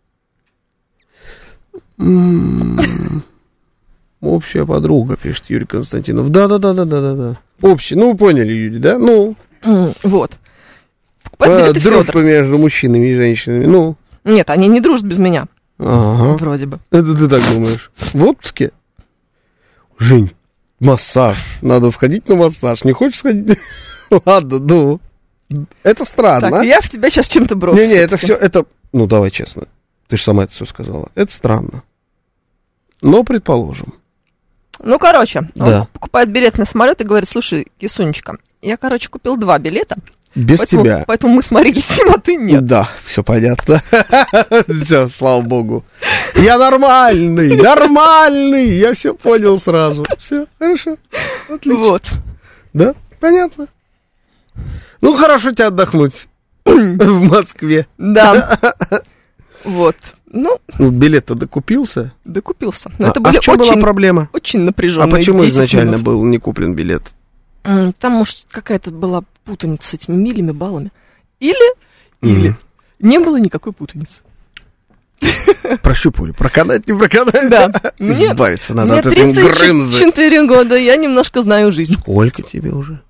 Общая подруга, пишет Юрий Константинов. Да. Общая, вы поняли, Юрий, да? Вот. Покупать билеты Фёдор. Дружба между мужчинами и женщинами, Нет, они не дружат без меня. Ага. Вроде бы. Это ты так думаешь? В отпуске? Жень, массаж. Надо сходить на массаж. Не хочешь сходить? Ладно, это странно. Так, я в тебя сейчас чем-то брошу. Не, это все, это... давай честно. Ты же сама это все сказала. Это странно. Но предположим. Короче, Да. он покупает билет на самолет и говорит: слушай, Кисунечка, я, короче, купил 2 билета. Без тебя. Поэтому мы сморились с ним, а ты нет. Да, все понятно. Все, слава богу. Я нормальный, я все понял сразу. Все, хорошо, отлично. Вот. Да, понятно. Хорошо тебе отдохнуть. в Москве. Да. Вот. Ну, билет-то докупился? Докупился. Но это были в чем была проблема? Очень напряженные 10 почему изначально минут. был не куплен билет? Там, может, какая-то была путаница с этими милями, баллами. Или не было никакой путаницы. Прощупывали, проканать, не проканать. Да. Избавиться надо Мне от этой грымзы. 34 года, я немножко знаю жизнь. Сколько тебе уже?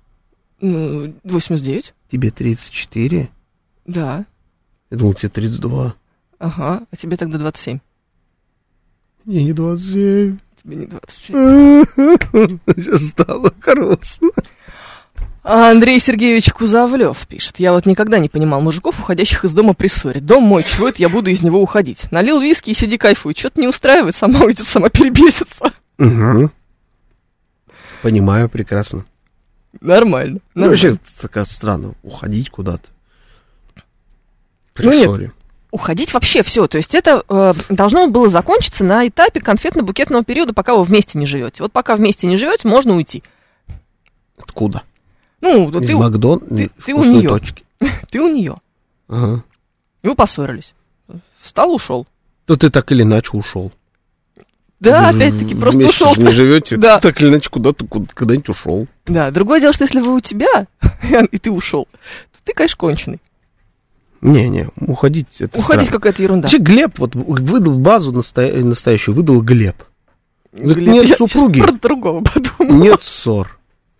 89. Тебе 34? Да. Я думал, тебе 32. Ага, а тебе тогда 27. Мне не 27. Тебе не 27. Сейчас стало грустно. Андрей Сергеевич Кузовлев пишет. Я вот никогда не понимал мужиков, уходящих из дома при ссоре. Дом мой, чего это я буду из него уходить? Налил виски и сиди кайфуй. Что-то не устраивает, сама уйдет, сама перебесится. Угу. Понимаю прекрасно. Нормально. Вообще, такая странно, уходить куда-то. При Нет, ссоре. уходить вообще все. То есть это должно было закончиться на этапе конфетно-букетного периода, пока вы вместе не живете. Вот пока вместе не живете, можно уйти. Откуда? Ну, из Макдональдса? Ты у нее. Точки. Ты у нее. Ага. И вы поссорились. Встал, ушел. То ты так или иначе ушел. Да, опять-таки, просто ушел. Вы не живете, да. Так или иначе куда-нибудь ушел. Да, другое дело, что если вы у тебя, и ты ушел, то ты, конечно, конченый. Не, уходить это Уходить какая-то ерунда. Вообще Глеб вот выдал базу настоящую, выдал Глеб. Говорит, Глеб, нет супруги, про другого подумал. нет ссор.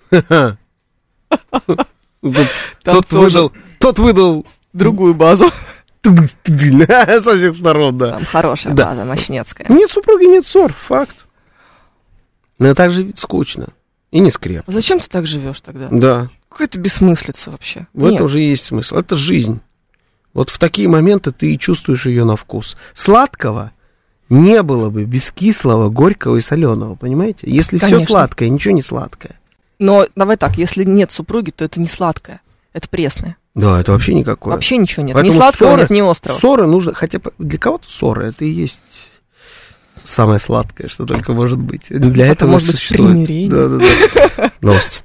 Тот выдал другую базу. со всех сторон, да. Там хорошая база, мощнецкая. Нет супруги, нет ссор, факт. Но так же скучно. И не скреп. Зачем ты так живешь тогда? Да. Какая-то бессмыслица вообще. В этом же есть смысл. Это жизнь. Вот в такие моменты ты и чувствуешь ее на вкус. Сладкого не было бы без кислого, горького и соленого, понимаете? Если все сладкое, ничего не сладкое. Но давай так, если нет супруги, то это не сладкое, это пресное. Да, это вообще никакое. Вообще ничего нет. Поэтому ни сладкого ссоры, нет, ни острого. Ссоры нужно, хотя для кого-то ссоры это и есть самое сладкое, что только может быть. Для этого может быть существует. примирение. Да. Новости.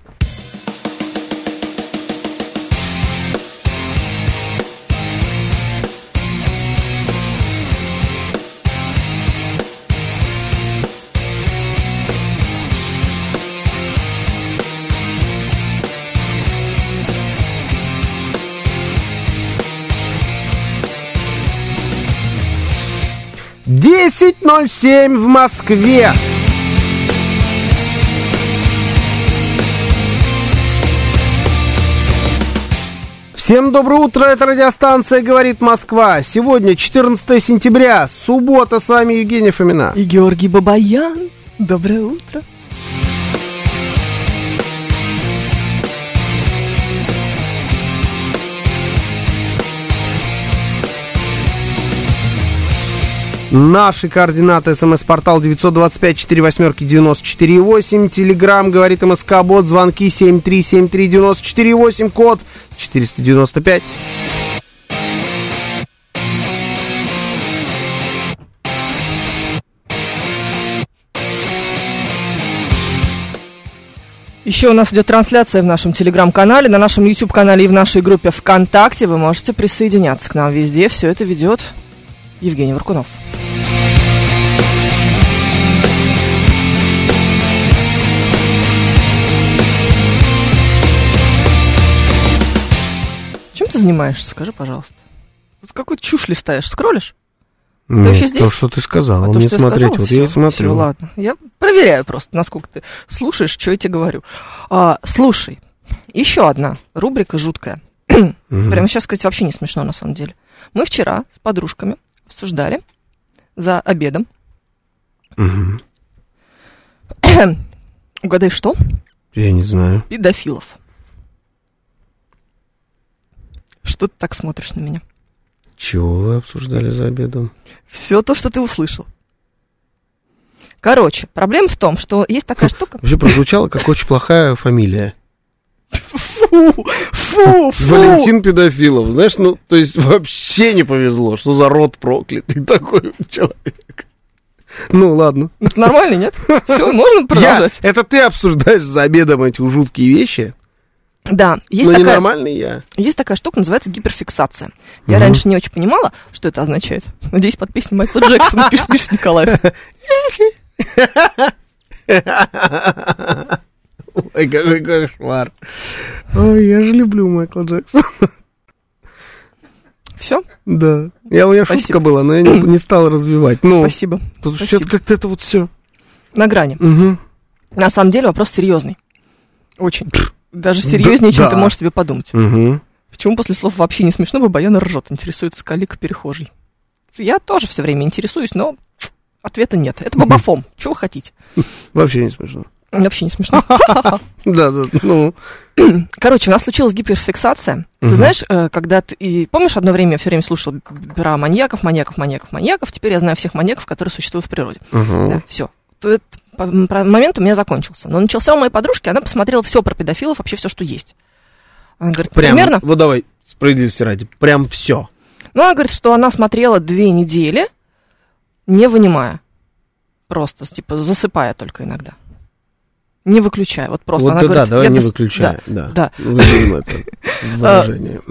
Десять 07 в Москве. Всем доброе утро, это радиостанция «Говорит Москва». Сегодня 14 сентября, суббота, с вами Евгений Фомина. И Георгий Бабаян. Доброе утро. Наши координаты: СМС-портал 925-48-94-8, Телеграм «Говорит МСК-бот», звонки 7373-94-8, код 495. Еще у нас идет трансляция в нашем Телеграм-канале, на нашем YouTube-канале и в нашей группе ВКонтакте. Вы можете присоединяться к нам везде. Все это ведет Евгений Варкунов. Чем ты занимаешься, скажи, пожалуйста? Какую чушь листаешь, скроллишь? Ты вообще здесь? То, что ты сказал, то, мне что смотреть, сказала, вот всё, я и смотрю. Все, ладно. Я проверяю просто, насколько ты слушаешь, что я тебе говорю. Слушай, еще одна рубрика жуткая. Прямо сейчас сказать вообще не смешно, на самом деле. Мы вчера с подружками обсуждали за обедом. Угадай, что? Я не знаю. Педофилов. Что ты так смотришь на меня? Чего вы обсуждали за обедом? Все то, что ты услышал. Короче, проблема в том, что есть такая штука... Вообще прозвучала как очень плохая фамилия. Фу! Валентин Педофилов. Знаешь, ну, то есть вообще не повезло, что за род проклятый такой человек. Ну, ладно. Это нормально, нет? Все, можно продолжать? Это ты обсуждаешь за обедом эти жуткие вещи? Да, есть Но такая... ненормальный я. Есть такая штука, называется гиперфиксация. Я раньше не очень понимала, что это означает. Надеюсь, под песню Майкла Джексона пишет Николаев. Ой, какой кошмар. Ой, я же люблю Майкла Джексона. Все? Да. У меня шутка была, но я не стал развивать. Спасибо. Потому что что-то как-то это вот все. На грани. Угу. На самом деле вопрос серьезный. Очень. Даже серьезнее, чем ты можешь себе подумать. Угу. Почему после слов «вообще не смешно» Бабаян ржет, интересуется коллега-перехожий? Я тоже все время интересуюсь, но ответа нет. Это бабафом. Чего вы хотите? Вообще не смешно. Вообще не смешно. Да, ну. Короче, у нас случилась гиперфиксация. Ты знаешь, когда ты... И помнишь, одно время я все время слушала про маньяков. Теперь я знаю всех маньяков, которые существуют в природе. Да, все. Момент у меня закончился. Но начался у моей подружки, она посмотрела все про педофилов, вообще все, что есть. Она говорит, примерно... Вот давай, справедливости ради, прям все. Ну, она говорит, что она смотрела 2 недели, не вынимая. Просто, типа, засыпая только иногда. Не выключая, вот просто. Вот она да, говорит, давай не выключая. Да. Выделим это выражение.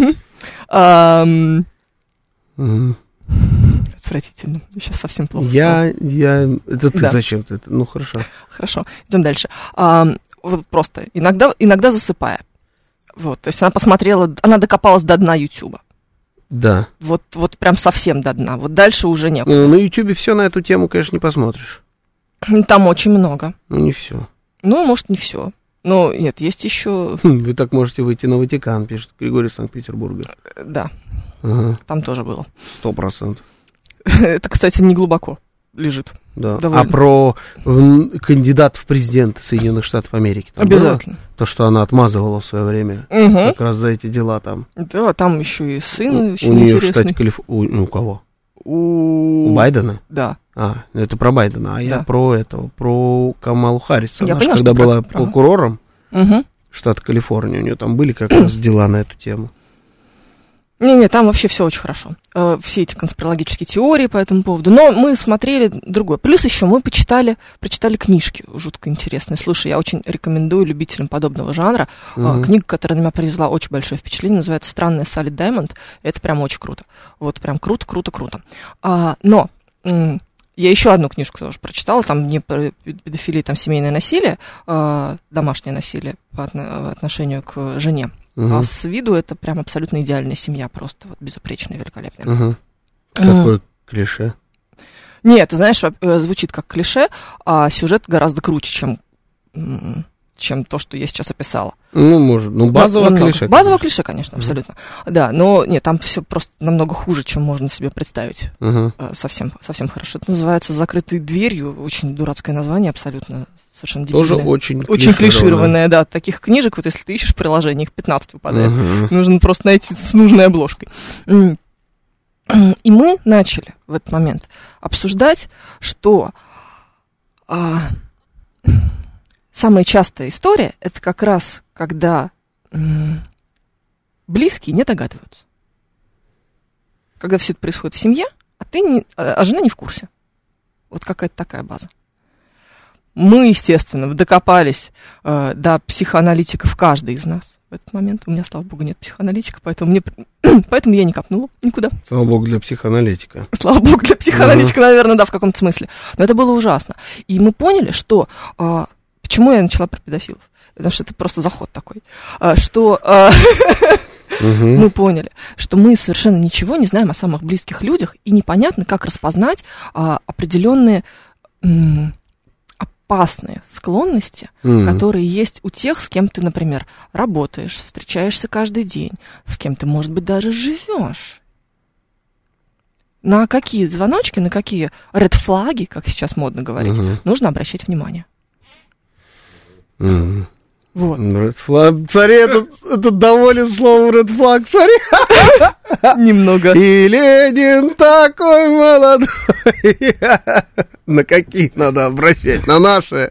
Отвратительно. Сейчас совсем плохо. Это ты зачем ты это? Ну, хорошо. Хорошо, идем дальше. Вот просто, иногда засыпая. Вот, то есть она посмотрела, она докопалась до дна Ютуба. Да. Вот прям совсем до дна. Вот дальше уже некуда. На Ютубе все на эту тему, конечно, не посмотришь. Там очень много. Ну, не все. Ну, может, не все. Но нет, есть еще. Вы так можете выйти на Ватикан, пишет Григорий Санкт-Петербурга. Да. Ага. Там тоже было. 100%. Это, кстати, не глубоко лежит. Да. Довольно. А про кандидат в президенты Соединенных Штатов Америки? Там обязательно. Было? То, что она отмазывала в свое время. Как раз за эти дела там. Да, там еще и сын очень интересный. У нее, интересный. кстати, у кого? У Байдена? Да. Это про Байдена, а я про Камалу Харрис. Она поняла, когда была прокурором штата Калифорния, у нее там были как раз дела на эту тему. Не, там вообще все очень хорошо. Все эти конспирологические теории по этому поводу. Но мы смотрели другое. Плюс еще мы прочитали книжки жутко интересные. Слушай, я очень рекомендую любителям подобного жанра. Книга, которая на меня произвела очень большое впечатление, называется «Странная Салли Даймонд». Это прям очень круто. Вот прям круто. Но я еще одну книжку тоже прочитала. Там не про педофилию, там семейное насилие, домашнее насилие по отношению к жене. А с виду это прям абсолютно идеальная семья, просто вот безупречная, великолепная. Какое клише? Нет, ты знаешь, звучит как клише, а сюжет гораздо круче, чем то, что я сейчас описала. Ну, может, базовое клише. Базовое клише, конечно, абсолютно. Да, но нет, там все просто намного хуже, чем можно себе представить. Совсем хорошо. Это называется «Закрытой дверью», очень дурацкое название, абсолютно совершенно дебильное. Тоже очень клишированное, да. Таких книжек, вот если ты ищешь приложение, их 15 выпадает. Нужно просто найти с нужной обложкой. И мы начали в этот момент обсуждать, что самая частая история — это как раз когда близкие не догадываются. Когда все это происходит в семье, а жена не в курсе. Вот какая-то такая база. Мы, естественно, докопались до психоаналитиков, каждый из нас в этот момент. У меня, слава богу, нет психоаналитика, поэтому я не копнула никуда. Слава богу, для психоаналитика. Слава богу, для психоаналитика, наверное, да, в каком-то смысле. Но это было ужасно. И мы поняли, что... Почему я начала про педофилов? Потому что это просто заход такой. Мы поняли, что мы совершенно ничего не знаем о самых близких людях, и непонятно, как распознать определенные опасные склонности, которые есть у тех, с кем ты, например, работаешь, встречаешься каждый день, с кем ты, может быть, даже живешь. На какие звоночки, на какие red-флаги, как сейчас модно говорить, нужно обращать внимание. Вот. Red flag. Смотри, это доволен словом red flag, смотри. Немного. И Ленин такой молодой. На какие надо обращать? На наши.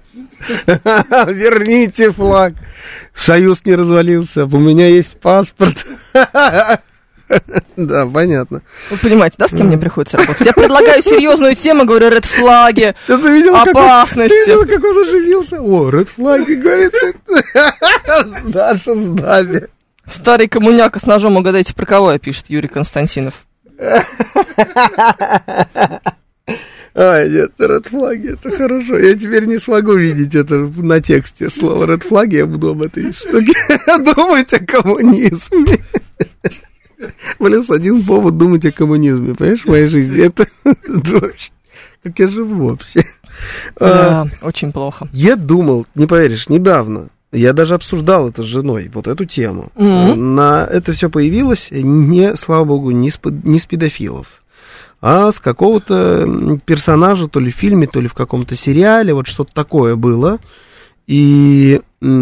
Верните флаг. Союз не развалился. У меня есть паспорт. Да, понятно. Вы понимаете, да, с кем мне приходится работать? Я предлагаю серьезную тему, говорю, ред-флаги, опасности. Ты видел, как он оживился? О, ред-флаги, говорит, Даша с нами. Старый коммуняка с ножом, угадайте, про кого я, пишет Юрий Константинов. Ай, нет, red-флаги, это хорошо. Я теперь не смогу видеть это на тексте. Слово red-флаги, я буду об этой штуке думать о коммунизме. Плюс один повод думать о коммунизме, понимаешь, в моей жизни. Это вообще, как я живу вообще. Да, очень плохо. Я думал, не поверишь, недавно, я даже обсуждал это с женой, вот эту тему. Это все появилось, слава богу, не с педофилов, а с какого-то персонажа, то ли в фильме, то ли в каком-то сериале, вот что-то такое было. И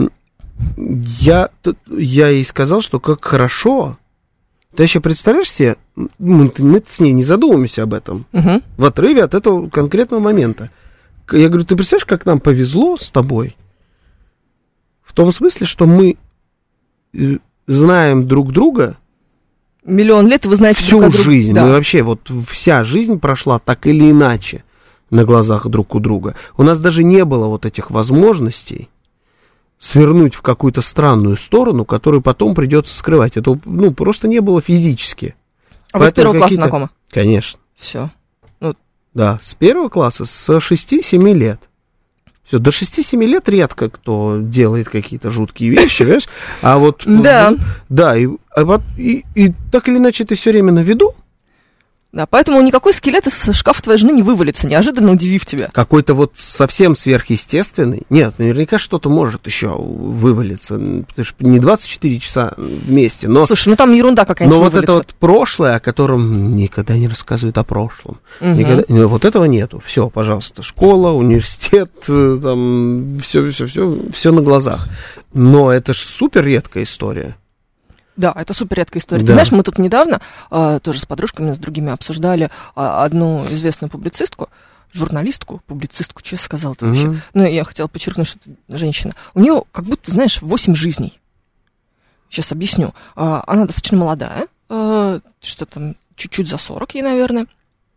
я ей сказал, что как хорошо. Ты еще представляешь себе, мы с ней не задумываемся об этом, в отрыве от этого конкретного момента. Я говорю, ты представляешь, как нам повезло с тобой? В том смысле, что мы знаем друг друга миллион лет, вы знаете всю друг о друге. жизнь. Да. Мы вообще, вот вся жизнь прошла так или иначе на глазах друг у друга. У нас даже не было вот этих возможностей свернуть в какую-то странную сторону, которую потом придется скрывать. Это, просто не было физически. А вы с первого класса знакомы? Конечно. Все. Да, с первого класса, с 6-7 лет. Все, до 6-7 лет редко кто делает какие-то жуткие вещи, понимаешь? А вот... Да. Да, и так или иначе ты все время на виду. Да, поэтому никакой скелет из шкафа твоей жены не вывалится, неожиданно удивив тебя. Какой-то вот совсем сверхъестественный. Нет, наверняка что-то может еще вывалиться. Потому что не 24 часа вместе, но... Слушай, там ерунда какая-нибудь вывалится. Но вот это вот прошлое, о котором никогда не рассказывают о прошлом. Вот этого нету. Все, пожалуйста, школа, университет, там, все на глазах. Но это ж супер редкая история. Да, это супер редкая история. Да. Ты знаешь, мы тут недавно тоже с подружками, с другими обсуждали одну известную публицистку, журналистку, публицистку, что я сказала-то вообще? Ну, я хотела подчеркнуть, что это женщина. У нее, как будто, знаешь, 8 жизней. Сейчас объясню. Она достаточно молодая, что там, чуть-чуть за 40 ей, наверное.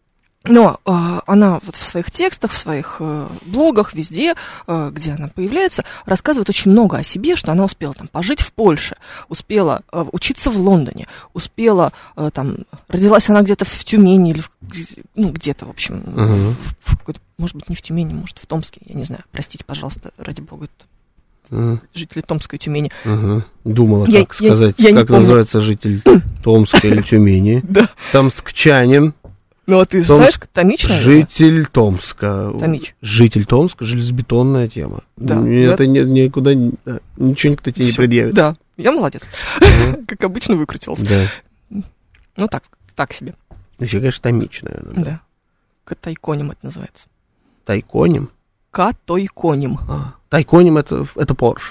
Но она вот в своих текстах, в своих блогах, везде, где она появляется, рассказывает очень много о себе, что она успела там пожить в Польше, успела учиться в Лондоне, успела там, родилась она где-то в Тюмени или где-то, в общем, в какой-то, может быть, не в Тюмени, может, в Томске, я не знаю, простите, пожалуйста, ради бога, жители Томска и Тюмени. Думала, как сказать, как называется житель Томска или Тюмени. Да. Томскчанин. Ну, а ты знаешь, Томич, наверное? Житель Томска. Томич. Житель Томска, железобетонная тема. Да. Это никуда, ничего никто тебе не предъявит. Да, я молодец. Как обычно выкрутился. Да. Ну, так себе. Еще, конечно, Томич, наверное. Да. Катайконим это называется. Тайконим? Катойконим. Тайконим это Порше.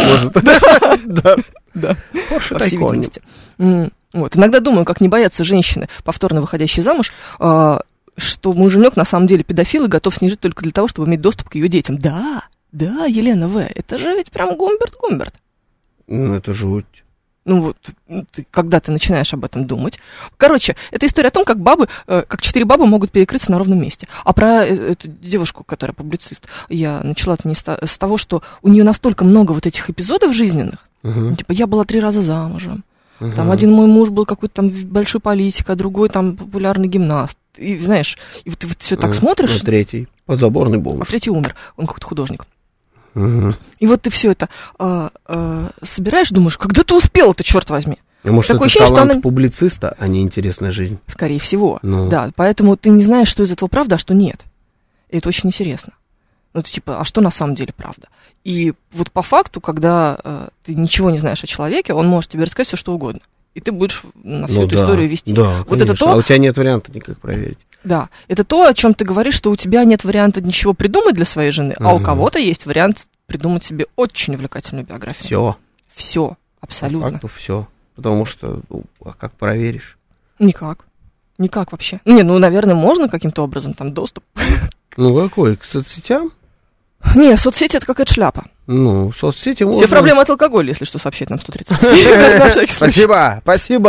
Да. Порше Тайконим. Вот. Иногда думаю, как не боятся женщины, повторно выходящие замуж, что муженек на самом деле педофил и готов с ней жить только для того, чтобы иметь доступ к ее детям. Да, Елена В., это же ведь прям Гумберт. Ну, это жуть. Ну вот, когда ты начинаешь об этом думать. Короче, это история о том, как бабы, как 4 бабы могут перекрыться на ровном месте. А про эту девушку, которая публицист, я начала-то не с того, что у нее настолько много вот этих эпизодов жизненных. Типа, я была 3 раза замужем. Там один мой муж был какой-то там большой политик, а другой там популярный гимнаст. И знаешь, и вот ты все так смотришь. А третий подзаборный бомж. А третий умер, он какой-то художник. И вот ты все это собираешь, думаешь, когда ты успел это, черт возьми? Может, такое это ощущение, талант публициста, а не интересная жизнь? Скорее всего, да. Поэтому ты не знаешь, что из этого правда, а что нет. И это очень интересно. Ну, это типа, а что на самом деле правда? И вот по факту, когда ты ничего не знаешь о человеке, он может тебе рассказать все, что угодно. И ты будешь на всю эту историю вести. Да, вот конечно. это то, а у тебя нет варианта никак проверить. Да, это то, о чем ты говоришь, что у тебя нет варианта ничего придумать для своей жены, а у кого-то есть вариант придумать себе очень увлекательную биографию. Все, абсолютно. По факту все. Потому что, а как проверишь? Никак вообще. Наверное, можно каким-то образом там доступ. Ну, какой? К соцсетям? Не, соцсети это какая-то шляпа. Соцсети можно... Все проблемы от алкоголя, если что, сообщает нам 130. Спасибо.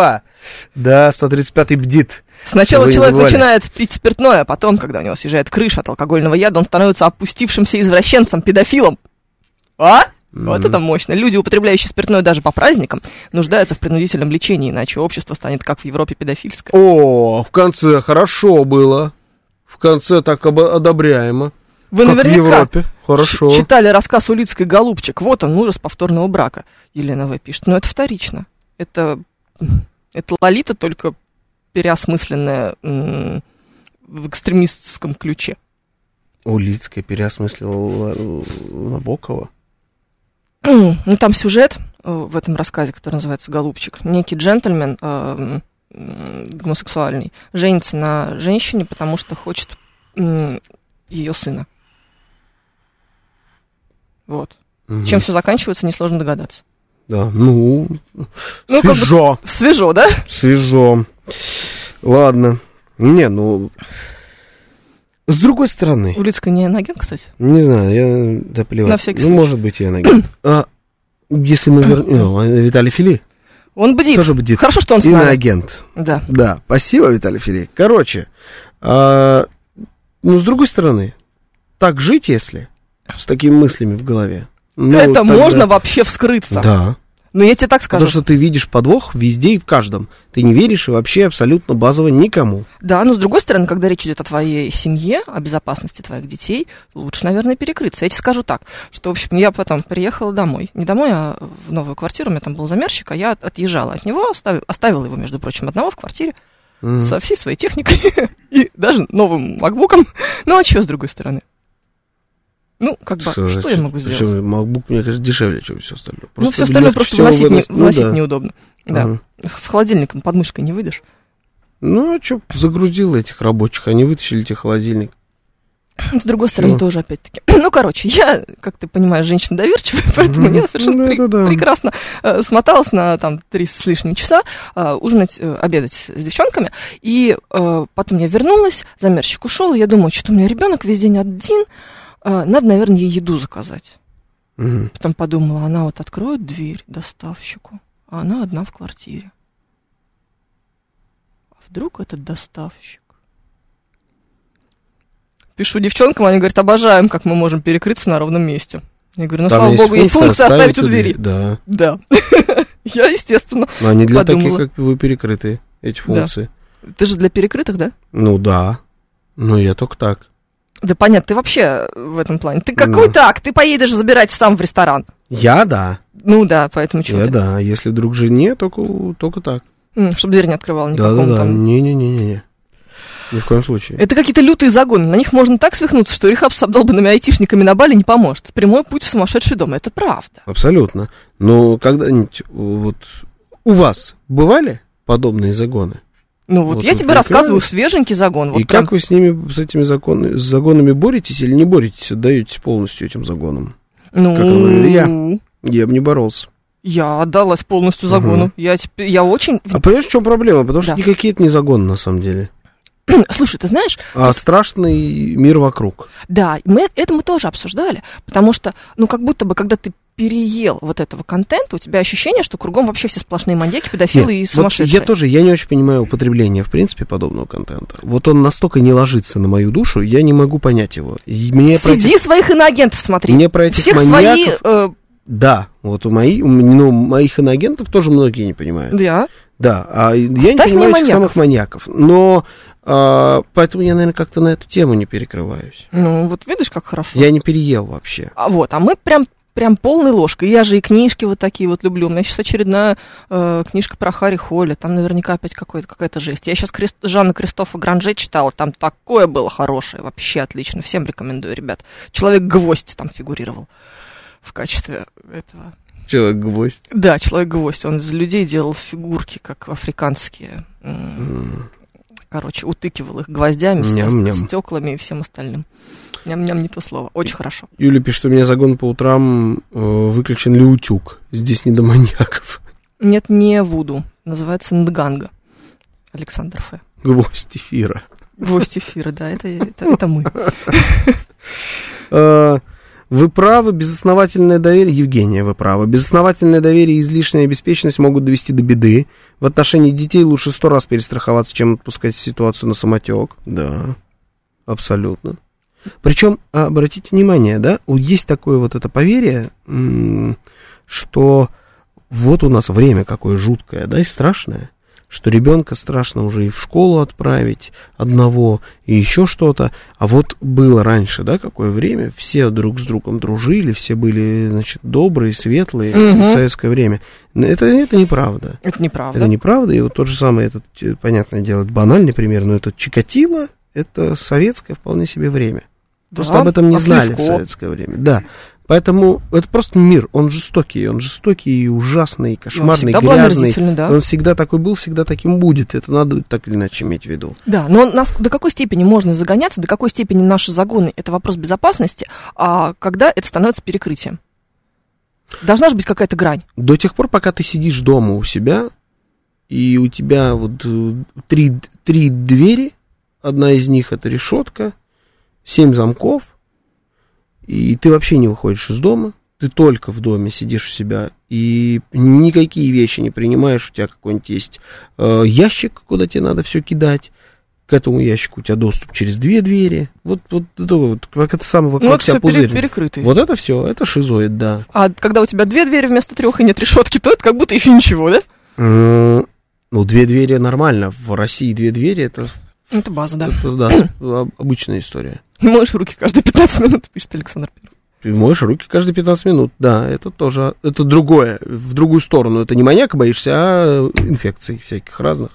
Да, 135-й бдит. Сначала Вы не человек забывали. начинает пить спиртное, а потом, когда у него съезжает крыша от алкогольного яда, он становится опустившимся извращенцем, педофилом. А? Вот это мощно. Люди, употребляющие спиртное даже по праздникам, нуждаются в принудительном лечении, иначе общество станет, как в Европе, педофильское. О, в конце хорошо было. В конце так одобряемо. Вы Как в наверняка Европе. Хорошо. читали рассказ Улицкой «Голубчик». Вот он, ужас повторного брака. Елена В. пишет. Но это вторично. Это Лолита, только переосмысленная в экстремистском ключе. Улицкая переосмыслила Набокова. Ну, там сюжет в этом рассказе, который называется «Голубчик». Некий джентльмен гомосексуальный женится на женщине, потому что хочет ее сына. Вот. Угу. Чем все заканчивается, несложно догадаться. Да, ну свежо. Свежо, да? Свежо. Ладно. Не, ну... С другой стороны... Улицкая не иноагент, кстати? Не знаю, да плевать. На всякий случай. Может быть, и иноагент. Если мы вернем... Виталий Фили? Он бдит. Тоже бдит. Хорошо, что он с нами. Иноагент. Да. Да, спасибо, Виталий Фили. Короче, с другой стороны, так жить, если... С такими мыслями в голове. Это тогда... можно вообще вскрыться. Да. Но я тебе так скажу. Потому что ты видишь подвох везде и в каждом. Ты не веришь и вообще абсолютно базово никому. Да, но с другой стороны, когда речь идет о твоей семье, о безопасности твоих детей, лучше, наверное, перекрыться. Я тебе скажу так, что, в общем, я потом приехала домой. Не домой, а в новую квартиру. У меня там был замерщик, а я отъезжала от него, оставила его, между прочим, одного в квартире со всей своей техникой и даже новым макбуком. Ну, а что с другой стороны? Ну, как бы, что я могу сделать? MacBook, мне кажется, дешевле, чем все остальное. Ну, все остальное просто выносить неудобно. Да. С холодильником под мышкой не выйдешь. Ну, а что, загрузил этих рабочих, они вытащили тебе холодильник. С другой стороны, тоже, опять-таки. Ну, короче, я, как ты понимаешь, женщина доверчивая, поэтому я совершенно прекрасно смоталась на там 3 с лишним часа ужинать, обедать с девчонками. И потом я вернулась, замерщик ушел, и я думаю, что у меня ребенок весь день один. Надо, наверное, ей еду заказать. Потом подумала, она вот откроет дверь доставщику, а она одна в квартире. А вдруг этот доставщик? Пишу девчонкам, они говорят, обожаем, как мы можем перекрыться на ровном месте. Я говорю, ну, там слава богу, есть функция оставить у двери. Да. Да. Я, естественно, но они для подумала. таких, как вы, перекрытые, эти функции. Да. Ты же для перекрытых, да? Ну, да. Но я только так. Да понятно, ты вообще в этом плане. Ты какой так? Ты поедешь забирать сам в ресторан. Я, да. Ну да, поэтому что я, ты? Да, если вдруг жене, только так. Чтобы дверь не открывала никакому Да. там. Не-не-не. Ни в коем случае. Это какие-то лютые загоны. На них можно так свихнуться, что рехаб с обдолбанными айтишниками на Бали не поможет. Прямой путь в сумасшедший дом. Это правда. Абсолютно. Но когда-нибудь вот у вас бывали подобные загоны? Ну вот я тебе рассказываю свеженький загон. Вот и прям... как вы с ними, с этими загонами боретесь или не боретесь, отдаетесь полностью этим загонам? Ну, как говорили, я бы не боролся. Я отдалась полностью загону. Я очень... А понимаешь, в чем проблема? Потому что никакие это не загоны на самом деле. Слушай, ты знаешь... А страшный мир вокруг. Да, это мы тоже обсуждали, потому что, ну, как будто бы, когда ты переел вот этого контента, у тебя ощущение, что кругом вообще все сплошные маньяки, педофилы и сумасшедшие. Вот я не очень понимаю употребление, в принципе, подобного контента. Вот он настолько не ложится на мою душу, я не могу понять его. Сиди своих иноагентов смотри. Мне про этих всех маньяков... свои... Да, вот моих иноагентов тоже многие не понимают. Да. Да, а я не понимаю этих самых маньяков. Но поэтому я, наверное, как-то на эту тему не перекрываюсь. Ну, вот видишь, как хорошо. Я не переел вообще. А мы прям полной ложкой. Я же и книжки вот такие вот люблю. У меня сейчас очередная книжка про Харри Холли. Там наверняка опять какая-то жесть. Я сейчас Жанна Кристофа Гранже читала. Там такое было хорошее. Вообще отлично. Всем рекомендую, ребят. Человек-гвоздь там фигурировал в качестве этого... Человек-гвоздь? Да, Человек-гвоздь. Он из людей делал фигурки, как африканские. Короче, утыкивал их гвоздями, стеклами и всем остальным. Ням-ням, не то слово. Очень хорошо. Юля пишет, у меня загон по утрам выключен ли утюг. Здесь не до маньяков. Нет, не Вуду. Называется Ндганга. Александр Ф. Гвоздь эфира. Гвоздь эфира, да, это мы. Вы правы, безосновательное доверие... Евгения, вы правы. Безосновательное доверие и излишняя обеспеченность могут довести до беды. В отношении детей лучше 100 раз перестраховаться, чем отпускать ситуацию на самотек. Да, абсолютно. Причем, обратите внимание, да, есть такое вот это поверье, что вот у нас время какое жуткое, да, и страшное, что ребенка страшно уже и в школу отправить одного, и еще что-то. А вот было раньше, да, какое время, все друг с другом дружили, все были, значит, добрые, светлые в советское время. Это неправда. Это неправда. Это неправда, и вот тот же самый, этот, понятное дело, это банальный пример, но этот Чикатило, это советское вполне себе время. Просто об этом не знали в советское время. Да. Поэтому это просто мир, он жестокий и ужасный, и кошмарный, и грязный. Да. Он всегда такой был, всегда таким будет. Это надо так или иначе иметь в виду. Да, но до какой степени можно загоняться, до какой степени наши загоны — это вопрос безопасности, а когда это становится перекрытием? Должна же быть какая-то грань. До тех пор, пока ты сидишь дома у себя, и у тебя вот три двери, одна из них это решетка, 7 замков, и ты вообще не выходишь из дома, ты только в доме сидишь у себя, и никакие вещи не принимаешь, у тебя какой-нибудь есть ящик, куда тебе надо все кидать, к этому ящику у тебя доступ через 2 двери, вот как это самое, вокруг тебя пузырь. Перекрытый. Вот это все, это шизоид, да. А когда у тебя 2 двери вместо 3 и нет решетки, то это как будто еще ничего, да? Ну, 2 двери нормально, в России 2 двери это... Это база, да. Это, да, обычная история. Моешь руки каждые 15 минут, пишет Александр Первый. Ты моешь руки каждые 15 минут, да, это тоже, это другое, в другую сторону. Это не маньяка боишься, а инфекций всяких разных.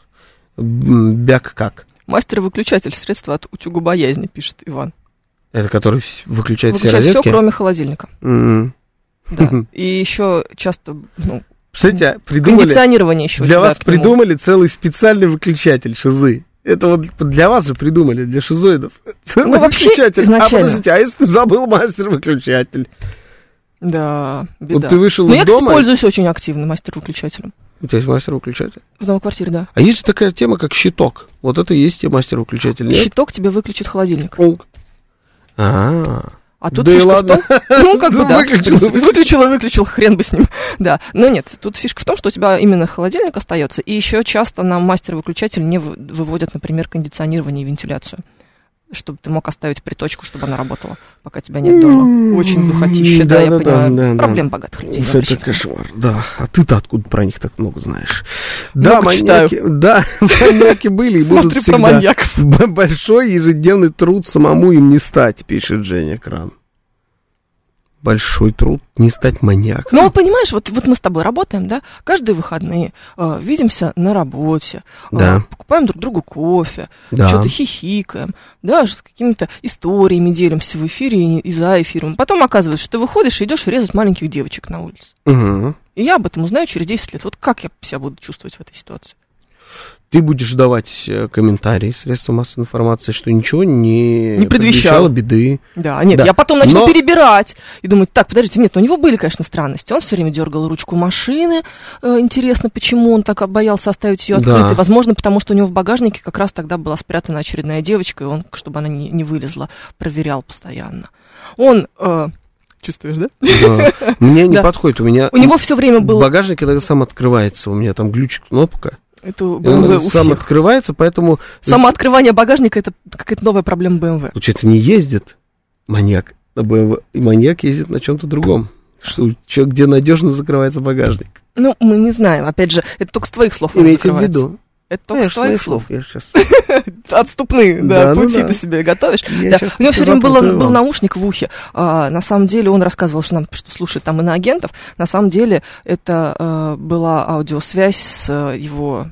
Бяк как. Мастер-выключатель, средства от утюгобоязни, пишет Иван. Это который выключает все розетки? Выключает все, кроме холодильника. Да, и еще часто, Смотрите, придумали, кондиционирование еще. Для вас придумали целый специальный выключатель шизы. Это вот для вас же придумали, для шизоидов. Целый выключатель. Изначально. Подождите, а если ты забыл мастер-выключатель? Да, беда. Вот ты вышел из дома... я, кстати, пользуюсь очень активно мастер-выключателем. У тебя есть мастер-выключатель? В новой квартире, да. А есть же такая тема, как щиток. Вот это и есть мастер-выключатель, нет? Щиток тебе выключит холодильник. А тут да фишка и ладно. в том, как бы, да, выключил, хрен бы с ним, да. Но нет, тут фишка в том, что у тебя именно холодильник остается, и еще часто нам мастер-выключатель не выводят, например, кондиционирование и вентиляцию, чтобы ты мог оставить приточку, чтобы она работала, пока тебя нет дома. Очень духотище, да, я понимаю. Проблем богатых людей. Это кошмар, да. А ты-то откуда про них так много знаешь? Да, маньяки. Да, маньяки были и будут всегда. Смотри про маньяков. Большой ежедневный труд самому им не стать, пишет Женя Кран. Большой труд не стать маньяком. Ну, понимаешь, вот мы с тобой работаем, да, каждые выходные видимся на работе, да. Покупаем друг другу кофе, да. Что-то хихикаем, да, какими-то историями делимся в эфире и за эфиром. Потом оказывается, что ты выходишь и идешь резать маленьких девочек на улице. Угу. И я об этом узнаю через 10 лет. Вот как я себя буду чувствовать в этой ситуации? Ты будешь давать комментарии в средства массовой информации, что ничего не предвещало беды. Да, нет, да. Я потом начну перебирать и думать, так, подождите, нет, у него были, конечно, странности. Он все время дергал ручку машины. Интересно, почему он так боялся оставить ее открытой. Да. Возможно, потому что у него в багажнике как раз тогда была спрятана очередная девочка, и он, чтобы она не вылезла, проверял постоянно. Он... Чувствуешь, да? Да. Мне не подходит. У него все время был... Багажник иногда сам открывается. У меня там глючит кнопка. Это BMW у сам всех. Открывается, поэтому... Самооткрывание багажника — это какая-то новая проблема BMW. Получается, не ездит маньяк на BMW, и маньяк ездит на чем-то другом. Где надежно закрывается багажник. Ну, мы не знаем. Опять же, это только с твоих слов он закрывается. Имейте в виду. Это только с твоих слов. Я сейчас... Отступные, да, пути ты себе готовишь. У него все время был наушник в ухе. На самом деле он рассказывал, что слушает там иноагентов. На самом деле это была аудиосвязь с его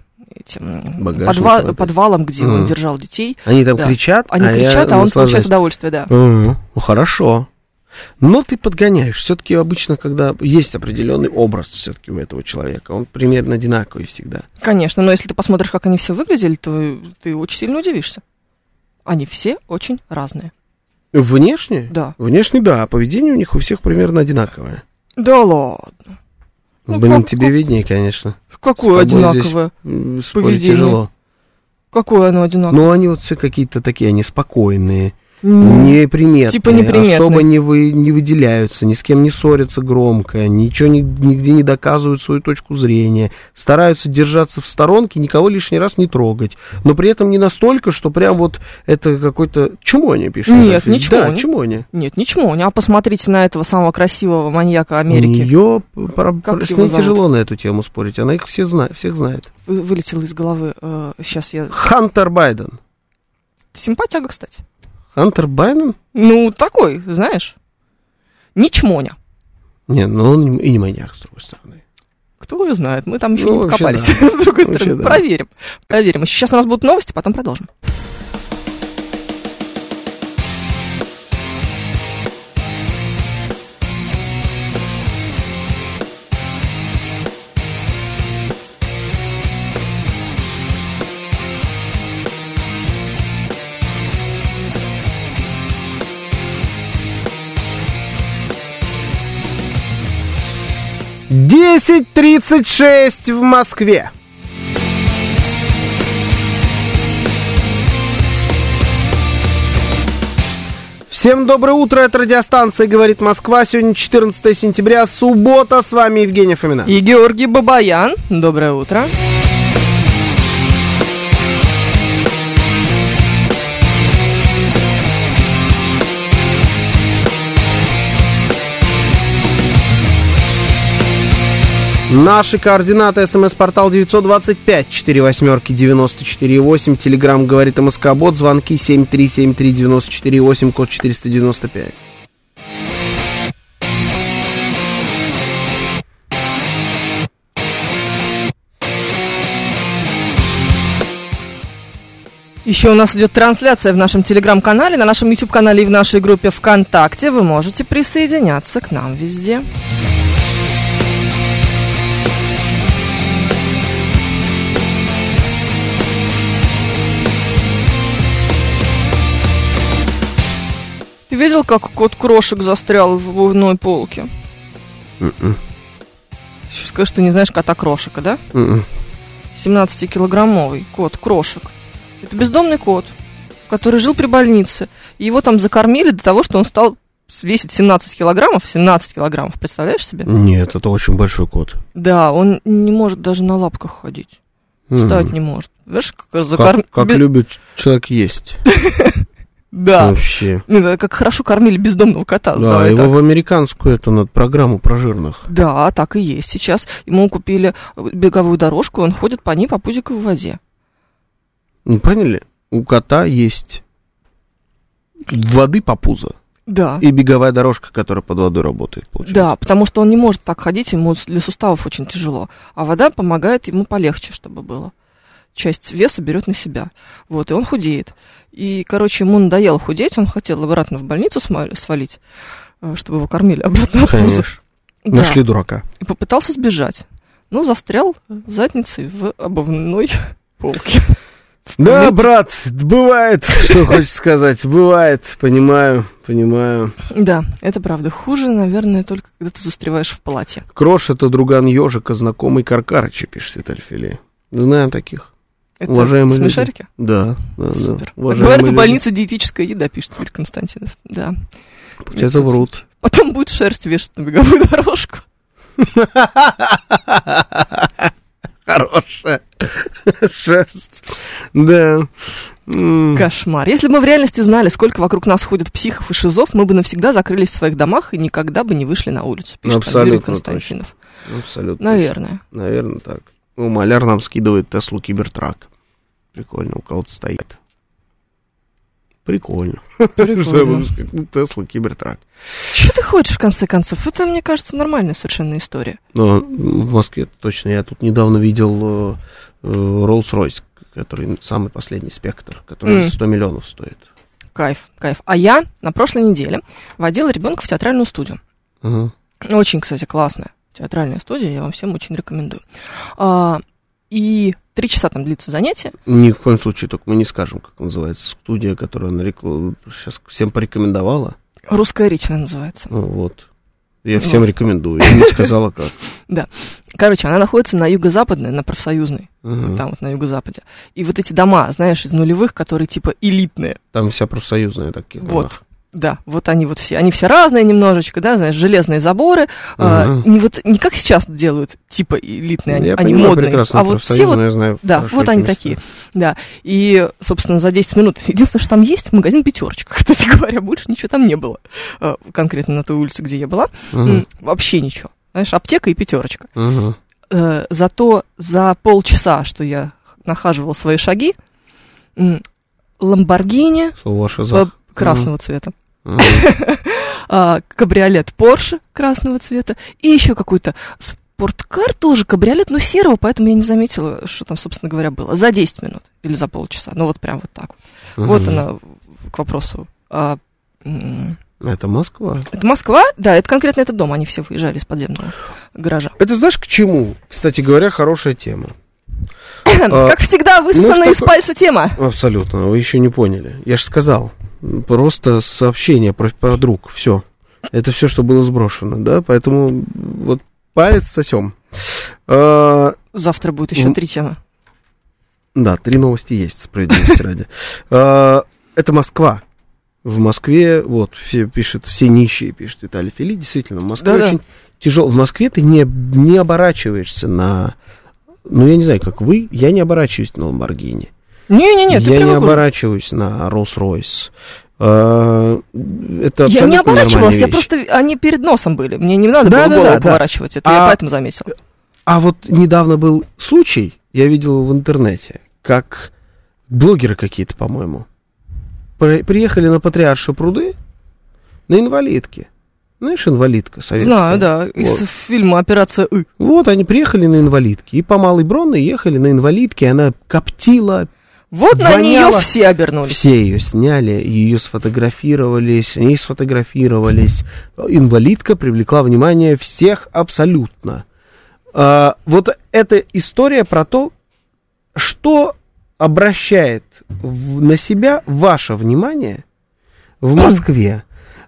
подвалом, где он держал детей. Они там кричат, а он получает удовольствие, да. Хорошо. Но ты подгоняешь. Все-таки обычно, когда есть определенный образ все-таки у этого человека, он примерно одинаковый всегда. Конечно, но если ты посмотришь, как они все выглядели, то ты очень сильно удивишься. Они все очень разные. Внешне? Да. Внешне, да. А поведение у них у всех примерно одинаковое. Да ладно. Блин, тебе виднее, конечно. Какое одинаковое поведение? Тяжело. Какое оно одинаковое? Ну, они вот все какие-то такие, они спокойные. неприметные, типа неприметные. Особо не выделяются, ни с кем не ссорятся громко, ничего нигде не доказывают свою точку зрения, стараются держаться в сторонке, никого лишний раз не трогать, но при этом не настолько, что прям вот это какой-то... Чмоня пишет. Нет, не чмоня. Да, чмоня. Нет, не чмоня, а посмотрите на этого самого красивого маньяка Америки. Ее с ней тяжело на эту тему спорить, она их всех знает. Вылетело из головы, сейчас я... Хантер Байден. Симпатяга, кстати. Хантер Байден? Ну, такой, знаешь, не чмоня. Не, ну он и не маньяк, с другой стороны. Кто ее знает, мы там еще не вообще покопались. Да. С другой вообще стороны, да. проверим. Сейчас у нас будут новости, потом продолжим. Десять 36 в Москве. Всем доброе утро, это радиостанция «Говорит Москва». Сегодня 14 сентября, суббота. С вами Евгения Фомина. И Георгий Бабаян. Доброе утро. Наши координаты: СМС-портал 925-48-94-8, Телеграм «Говорит МСК-бот», звонки 7373948, код 495. Еще у нас идет трансляция в нашем Телеграм-канале, на нашем YouTube-канале и в нашей группе ВКонтакте. Вы можете присоединяться к нам везде. Ты видел, как кот Крошек застрял в обувной полке? Сейчас скажешь, ты не знаешь кота Крошика, да? 17-килограммовый кот Крошек. Это бездомный кот, который жил при больнице. И его там закормили до того, что он стал весить 17 килограммов. 17 килограммов, представляешь себе? Нет, это очень большой кот. Да, он не может даже на лапках ходить. Встать не может. Видишь, как любит человек есть. Да. Вообще. Как хорошо кормили бездомного кота. Да, его в американскую программу про жирных. Да, так и есть сейчас. Ему купили беговую дорожку, и он ходит по ней по пузику в воде. Ну, поняли? У кота есть воды по пузо. Да. И беговая дорожка, которая под водой работает, получается. Да, потому что он не может так ходить, ему для суставов очень тяжело. А вода помогает ему полегче, чтобы было. Часть веса берет на себя. Вот, и он худеет. И, короче, ему надоело худеть, он хотел обратно в больницу свалить, чтобы его кормили обратно от пуза. Да. Нашли дурака. И попытался сбежать. Но застрял задницей в обувной полке. Да, брат, бывает, что хочешь сказать, бывает, понимаю. Да, это правда. Хуже, наверное, только когда ты застреваешь в платье. Крош — это друган ежика, знакомый Каркарыча, пишет Виталий Филе. Знаем таких. Это уважаемые смешарики? Люди. Да. Супер. Уважаемые Говорят, в люди. больнице диетическая еда, пишет Юрий Константинов. Да. Получается, врут. Потом будет шерсть вешать на беговую дорожку. Хорошая шерсть. Да. Кошмар. Если бы мы в реальности знали, сколько вокруг нас ходит психов и шизов, мы бы навсегда закрылись в своих домах и никогда бы не вышли на улицу, пишет Юрий Константинов. Абсолютно. Наверное. Наверное, так. Ну, маляр нам скидывает Теслу Кибертрак. Прикольно, у кого-то стоит. Прикольно. Тесла Кибертрак. Что ты хочешь, в конце концов? Это, мне кажется, нормальная совершенно история. Но в Москве точно. Я тут недавно видел Rolls-Royce, который самый последний спектр, который 100 миллионов стоит. Кайф. А я на прошлой неделе водила ребенка в театральную студию. Очень, кстати, классная театральная студия, я вам всем очень рекомендую. И 3 часа там длится занятие. Ни в коем случае, только мы не скажем, как называется студия, которую она сейчас всем порекомендовала. «Русская речь» она называется. Ну, вот. Я всем рекомендую. Я не сказала, как. Да. Короче, она находится на юго-западной, на Профсоюзной, там вот на юго-западе. И вот эти дома, знаешь, из нулевых, которые типа элитные. Там вся профсоюзная таких. Вот. Да, вот они все разные немножечко, да, знаешь, железные заборы, не как сейчас делают, типа элитные, они модные, а вот все вот, знаю, да, вот они такие, да, и, собственно, за 10 минут, единственное, что там есть, магазин «Пятерочка», кстати говоря, больше ничего там не было, конкретно на той улице, где я была, вообще ничего, знаешь, аптека и «Пятерочка». Зато за полчаса, что я нахаживала свои шаги, Ламборгини красного цвета, кабриолет Порше красного цвета и еще какой-то спорткар тоже кабриолет, но серого, поэтому я не заметила, что там, собственно говоря, было. За 10 минут или за полчаса. Ну, вот прям вот так вот. Вот она к вопросу. Это Москва? Это Москва, да, это конкретно этот дом. Они все выезжали из подземного гаража. Это знаешь к чему? Кстати говоря, хорошая тема. Как всегда, высосанная из пальца тема. Абсолютно, вы еще не поняли. Я же сказал. Просто сообщение про подруг, все. Это все, что было сброшено, да, поэтому вот палец сосем. Завтра будет еще 3 темы. Да, 3 новости есть, справедливости ради. Это Москва. В Москве, вот, все пишут, все нищие, пишет Виталий Фили, действительно, в Москве очень тяжело. В Москве ты не оборачиваешься на, ну, я не знаю, как вы, я не оборачиваюсь на Ламборгини. Не-не-не, ты я не оборачиваюсь на Rolls-Royce. Это я не оборачивалась, я просто, они перед носом были. Мне не надо было голову поворачивать, это я поэтому заметила. А вот недавно был случай, я видел в интернете, как блогеры какие-то, по-моему, приехали на Патриаршие пруды на инвалидке. Знаешь, инвалидка советская? Знаю, да, вот. Из фильма «Операция И». Вот, они приехали на инвалидке, и по Малой Бронной ехали на инвалидке, она коптила. Вот на нее все обернулись. Все ее сняли, ее сфотографировали, с ней сфотографировались. Инвалидка привлекла внимание всех абсолютно. Вот эта история про то, что обращает на себя ваше внимание в Москве.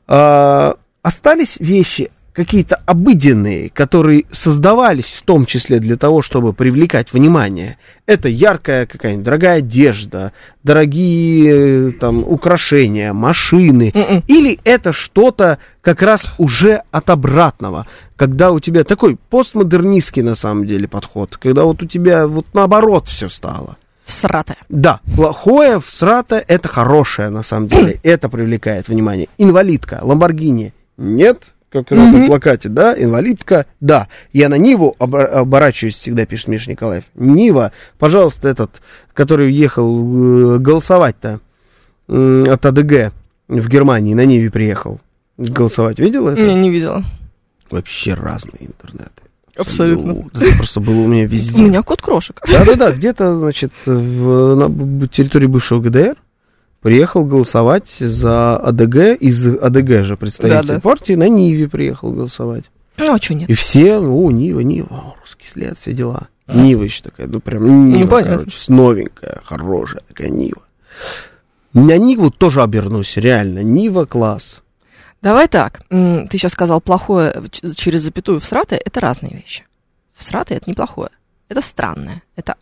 Остались вещи какие-то обыденные, которые создавались в том числе для того, чтобы привлекать внимание. Это яркая какая-нибудь дорогая одежда, дорогие там украшения, машины. Или это что-то как раз уже от обратного, когда у тебя такой постмодернистский на самом деле подход, когда вот у тебя вот наоборот все стало. Всратое. Да, плохое, всратое, это хорошее на самом деле, это привлекает внимание. Инвалидка, Ламборгини, нет. Как на этом плакате, да, инвалидка, да. Я на Ниву оборачиваюсь всегда, пишет Миша Николаев. Нива, пожалуйста, этот, который уехал голосовать-то от АДГ в Германии, на Ниве приехал голосовать. Видела это? Не видела. Вообще разные интернеты. Абсолютно. Это просто было у меня везде. У меня кот крошек. Да-да-да, где-то, значит, на территории бывшего ГДР приехал голосовать за АДГ, из АДГ же представитель партии, на Ниве приехал голосовать. Ну, а что нет? И все, Нива, русский след, все дела. Нива еще такая, ну, прям Нива, короче, новенькая, хорошая такая Нива. На Ниву тоже обернусь, реально, Нива класс. Давай так, ты сейчас сказал плохое через запятую всратое, это разные вещи. Всратое — это неплохое, это странное,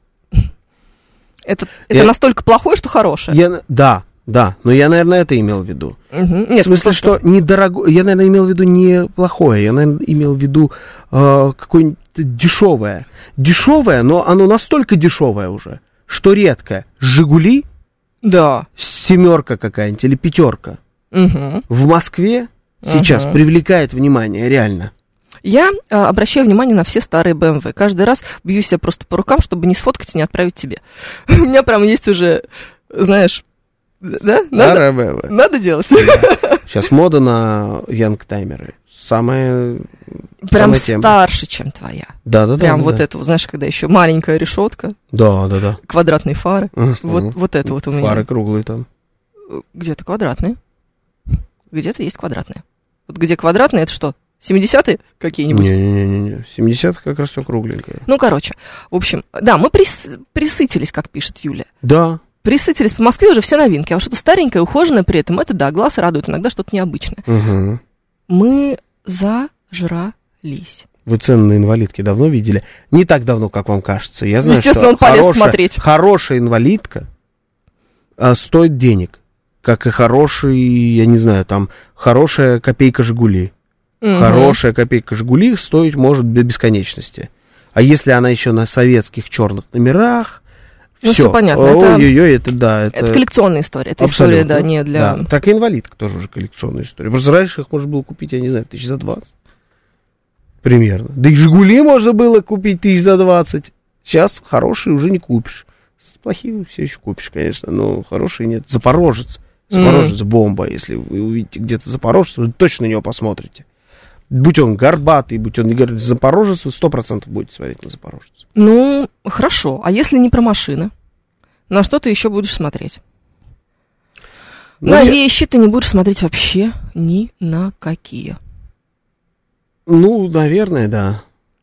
это настолько плохое, что хорошее. Да, но я, наверное, это имел в виду. Нет, в смысле, что недорогое, я, наверное, имел в виду не плохое, я, наверное, имел в виду какое-нибудь дешевое. Дешевое, но оно настолько дешевое уже, что редко. «Жигули», да, 7 какая-нибудь или 5 в Москве сейчас привлекает внимание, реально. Я обращаю внимание на все старые BMW. Каждый раз бью себя просто по рукам, чтобы не сфоткать и не отправить тебе. У меня прям есть уже, знаешь, да? Надо делать. Да. Сейчас мода на янгтаймеры. Самая прям тема. Старше, чем твоя. Да. Прям вот это, знаешь, когда еще маленькая решетка. Да. Квадратные фары. Вот это вот у меня. Фары круглые там. Где-то квадратные. Где-то есть квадратные. Вот где квадратные, это что? 70-е какие-нибудь? Не-не-не, 70-х как раз все кругленькое. Ну, короче, в общем, да, мы присытились, как пишет Юля. Да. Присытились по Москве уже все новинки, а что-то старенькое, ухоженное при этом, это, да, глаз радует, иногда что-то необычное. Мы зажрались. Вы цены на инвалидки давно видели? Не так давно, как вам кажется. Я знаю, Естественно, что он полез смотреть. Хорошая инвалидка стоит денег. Как и хороший, я не знаю, там, хорошая копейка «Жигули». Хорошая копейка «Жигули» стоить может до бесконечности. А если она еще на советских черных номерах, ну, все понятно. Это коллекционная история. Это история, да, не для... Да. Так и инвалидка тоже уже коллекционная история. Просто раньше их можно было купить, я не знаю, 1020. Примерно. Да и «Жигули» можно было купить 1020. Сейчас хорошие уже не купишь. Плохие все еще купишь, конечно, но хорошие нет. Запорожец. Запорожец бомба. Если вы увидите где-то Запорожец, вы точно на него посмотрите. Будь он горбатый, будь он не горбатый, Запорожец, вы 100% будете смотреть на Запорожец. Ну, хорошо. А если не про машины? На что ты еще будешь смотреть? На вещи ты не будешь смотреть вообще ни на какие. Ну, наверное, да.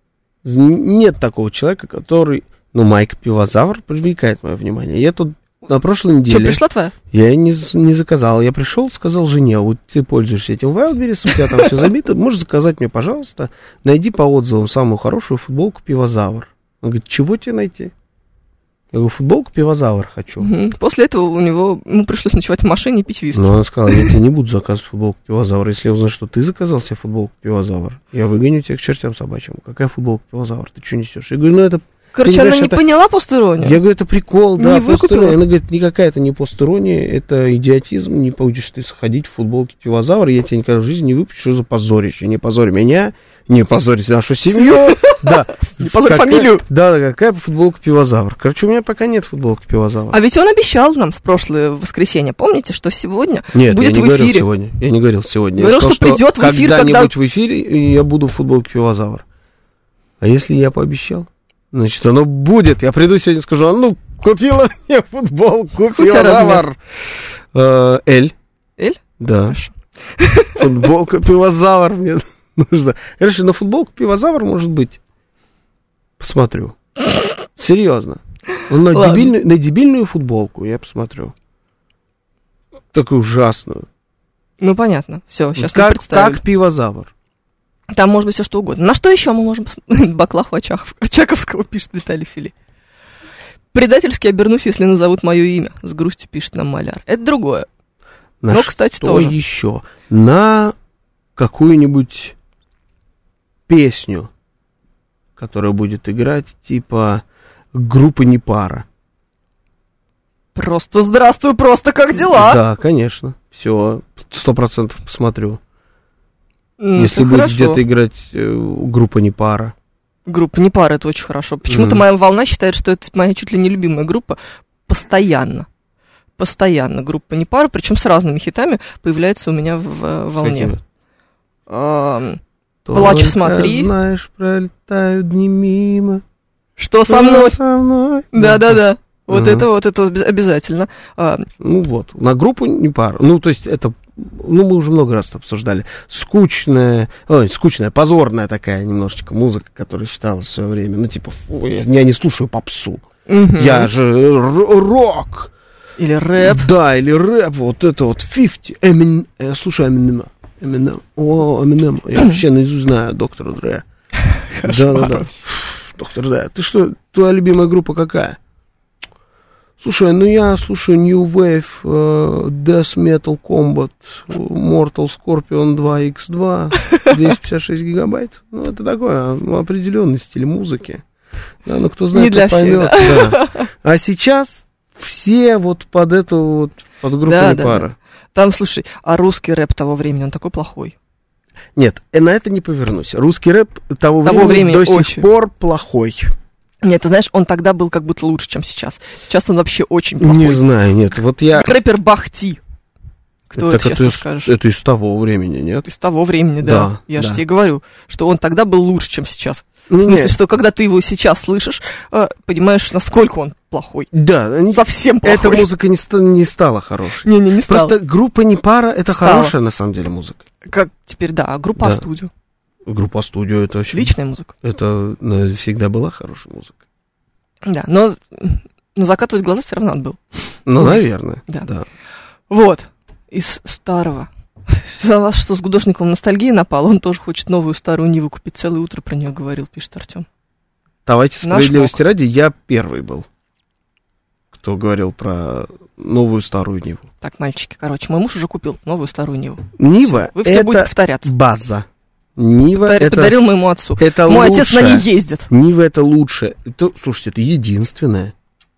Нет такого человека, который... Ну, Майка Пивозавр привлекает мое внимание. Я тут на прошлой неделе... Что, пришла твоя? Я не заказал. Я пришел, сказал жене, вот ты пользуешься этим Wildberries, у тебя там все забито, можешь заказать мне, пожалуйста, найди по отзывам самую хорошую футболку Пивозавр. Он говорит, чего тебе найти? Я говорю, футболку Пивозавр хочу. После этого ему пришлось ночевать в машине и пить виски. Ну, он сказал, я тебе не буду заказывать футболку Пивозавр. Если я узнаю, что ты заказал себе футболку Пивозавр, я выгоню тебя к чертям собачьим. Какая футболка Пивозавр? Ты что несешь? Я говорю, ну это... Короче, она не поняла постиронию? Я говорю, это прикол, да, постирония. Она говорит, никакая это не постирония, это идиотизм, не будешь ты сходить в футболке Пивозавра, я тебя никогда в жизни не выпущу, что за позорище, не позорь меня, не позорь нашу семью, да. Не позорь фамилию. Да, какая футболка Пивозавр. Короче, у меня пока нет футболки Пивозавра. А ведь он обещал нам в прошлое воскресенье, помните, что сегодня нет, будет в эфире? Нет, я не говорил сегодня. Говорил, что придет в эфир, когда-нибудь в эфире я буду в футболке Пивозавр. А если я пообещал? Значит, оно будет. Я приду сегодня и скажу, ну, купила мне футболку Пивозавр. Эль. Эль? Да. Хорошо. Футболка Пивозавр мне нужна. Короче, на футболку Пивозавр, может быть. Посмотрю. Серьезно. На дебильную футболку я посмотрю. Такую ужасную. Ну, понятно. Все, сейчас мы представим. Как Пивозавр. Там может быть все что угодно. На что еще мы можем посмотреть? Баклаху Очаковского, пишет Виталий Фили. Предательски обернусь, если назовут мое имя. С грустью пишет нам Маляр. Это другое. Но, кстати, тоже. Еще? На какую-нибудь песню, которая будет играть, типа группы «Непара». Просто здравствуй, просто как дела? Да, конечно. Все, 100% посмотрю. Если будет хорошо. где-то играть группа «Непара». Группа «Непара» — это очень хорошо. Почему-то моя волна считает, что это моя чуть ли не любимая группа. Постоянно группа «Непара», причем с разными хитами появляется у меня в волне. «Плачу, смотри». Знаешь, пролетают дни мимо. Что со мной? Да. Вот это обязательно. Ну вот, на группу «Непара». Ну, то есть это... Ну, мы уже много раз обсуждали. Скучная, позорная такая немножечко музыка, которая считалась в свое время. Ну, типа, я не слушаю попсу. Я же рок. Или рэп. Да, или рэп. Вот это вот 50. Я слушаю Эминема. Эминем. Я вообще наизусть знаю доктора Дре. Да. Доктор Дре. Ты что, твоя любимая группа какая? Слушай, ну я слушаю New Wave, Death Metal Combat, Mortal Scorpion 2X2, 256 гигабайт. Ну, это такой определенный стиль музыки. Да, ну, кто знает, тот поймет. Да. А сейчас все вот под эту вот, под группу «Непара». Да. Там, слушай, а русский рэп того времени, он такой плохой? Нет, на это не повернусь. Русский рэп того времени до сих пор плохой. Нет, ты знаешь, он тогда был как будто лучше, чем сейчас. Сейчас он вообще очень плохой. Не знаю, нет, вот я... Рэпер Бахти. Кто это сейчас скажешь? Это из того времени, нет? Из того времени, да. Я же тебе говорю, что он тогда был лучше, чем сейчас. В смысле, что когда ты его сейчас слышишь, понимаешь, насколько он плохой. Да. Совсем плохой. Эта музыка не стала хорошей. Не стала. Просто группа «Непара» — это хорошая, на самом деле, музыка. Как теперь, да, группа «Студио». Группа «Студио» — это вообще... Личная музыка. Это всегда была хорошая музыка. Да, но закатывать глаза все равно надо было. Ну, наверное. Да. Вот. Из старого На вас что, с Гудошниковым ностальгия напала? Он тоже хочет новую старую Ниву купить. Целое утро про нее говорил, пишет Артем. Давайте справедливости ради, я первый был, кто говорил про новую старую Ниву. Так, мальчики, короче, мой муж уже купил новую старую Ниву. Нива — вы все будете повторяться. База. Нива это... Подарил моему отцу. Это мой лучше. Отец на ней ездит. Нива это лучше. Слушайте, это единственная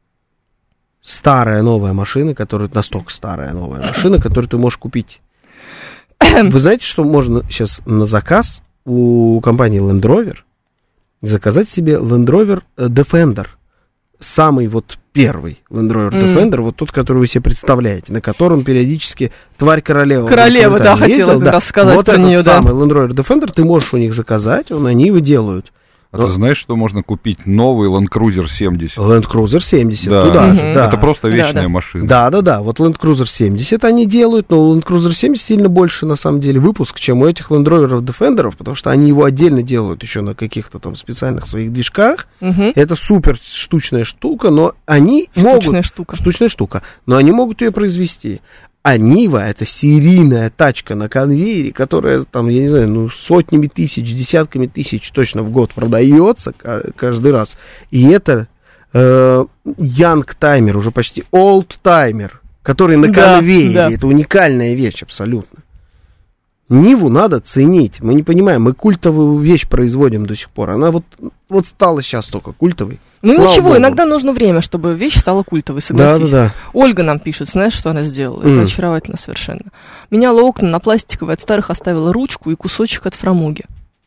старая новая машина, которая настолько старая новая машина, которую ты можешь купить. Вы знаете, что можно сейчас на заказ у компании Land Rover заказать себе Land Rover Defender. Самый вот первый Land Rover Defender, вот тот, который вы себе представляете, на котором периодически тварь королева. Королева, да, хотела как раз сказать вот про нее, да. Вот этот самый Land Rover Defender ты можешь у них заказать, они его делают. А ты знаешь, что можно купить новый Land Cruiser 70? Land Cruiser 70, да. туда же, да. Это просто вечная машина. Да, вот Land Cruiser 70 они делают, но Land Cruiser 70 сильно больше, на самом деле, выпуск, чем у этих Land Rover Defender'ов, потому что они его отдельно делают еще на каких-то там специальных своих движках. Это супер штучная штука, но они могут... Штучная штука. Но они могут ее произвести. А Нива — это серийная тачка на конвейере, которая там, я не знаю, сотнями тысяч, десятками тысяч точно в год продается каждый раз. И это young-таймер, уже почти old-таймер, который на конвейере. Да. Это уникальная вещь абсолютно. Ниву надо ценить. Мы не понимаем, мы культовую вещь производим до сих пор. Она вот стала сейчас только культовой. Ну ничего, Богу. Иногда нужно время, чтобы вещь стала культовой, согласись. Да. Ольга нам пишет, знаешь, что она сделала? Это очаровательно совершенно. Меняла окна на пластиковые, от старых оставила ручку и кусочек от фрамуги.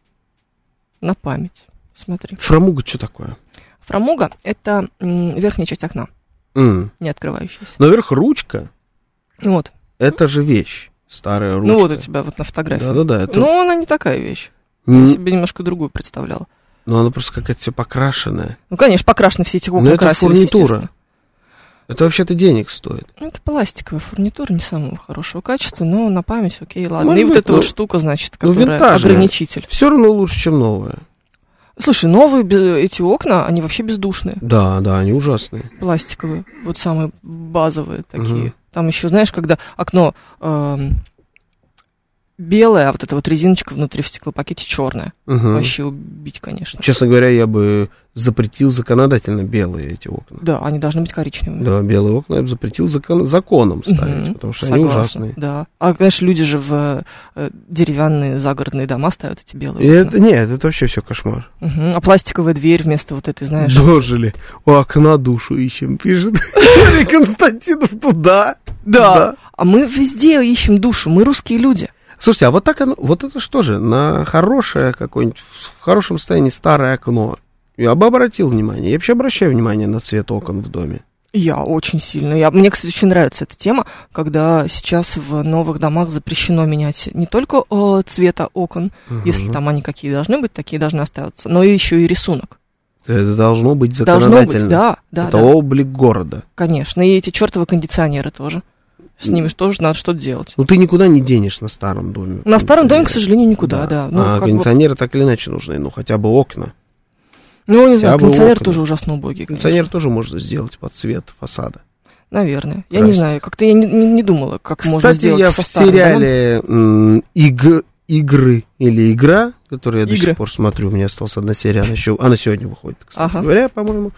На память. Смотри. Фрамуга что такое? Фрамуга — это верхняя часть окна, не открывающаяся. Наверх ручка. Вот. Это же вещь. Старая ручка. Ну вот у тебя вот на фотографии. Да. Это... Ну, она не такая вещь. Я себе немножко другую представляла. Ну, она просто какая-то вся покрашенная. Ну, конечно, покрашены все эти окна, красились, это фурнитура. Это вообще-то денег стоит. Это пластиковая фурнитура, не самого хорошего качества, но на память, окей, ладно. Может и быть, вот эта вот штука, значит, которая ограничитель. Все равно лучше, чем новая. Слушай, новые эти окна, они вообще бездушные. Да, они ужасные. Пластиковые, вот самые базовые такие. Там еще, знаешь, когда окно белое, а вот эта вот резиночка внутри в стеклопакете черная. Вообще убить, конечно. Честно говоря, я бы запретил законодательно белые эти окна. Да, они должны быть коричневыми. Да, белые окна я бы запретил законом ставить, потому что они ужасные. Да. А, конечно, люди же в деревянные загородные дома ставят эти белые окна. Нет, это вообще все кошмар. А пластиковая дверь вместо вот этой, знаешь... Дожили. У окна душу ищем, пишет Константинов туда. Да. А мы везде ищем душу, мы русские люди. Слушайте, а вот так оно, вот это что же, на хорошее какое-нибудь, в хорошем состоянии старое окно, я бы обратил внимание, я вообще обращаю внимание на цвет окон в доме. Я очень сильно, мне, кстати, очень нравится эта тема, когда сейчас в новых домах запрещено менять не только цвета окон, если там они какие должны быть, такие должны оставаться, но еще и рисунок. Это должно быть законодательно. Должно быть, да. Это облик города. Конечно, и эти чертовы кондиционеры тоже. С ними тоже надо что-то делать. Ну, ты никуда не денешь на старом доме. На старом доме, к сожалению, никуда, да. Ну, кондиционеры так или иначе нужны, хотя бы окна. Ну, не знаю, кондиционер тоже ужасно убогий, конечно. Кондиционер тоже можно сделать под цвет фасада. Наверное. Я не знаю, как-то я не думала, как можно сделать со старым домом. Кстати, я в сериале «Игры» или «Игра», который я до сих пор смотрю, у меня осталась одна серия, она сегодня выходит, кстати говоря, по-моему.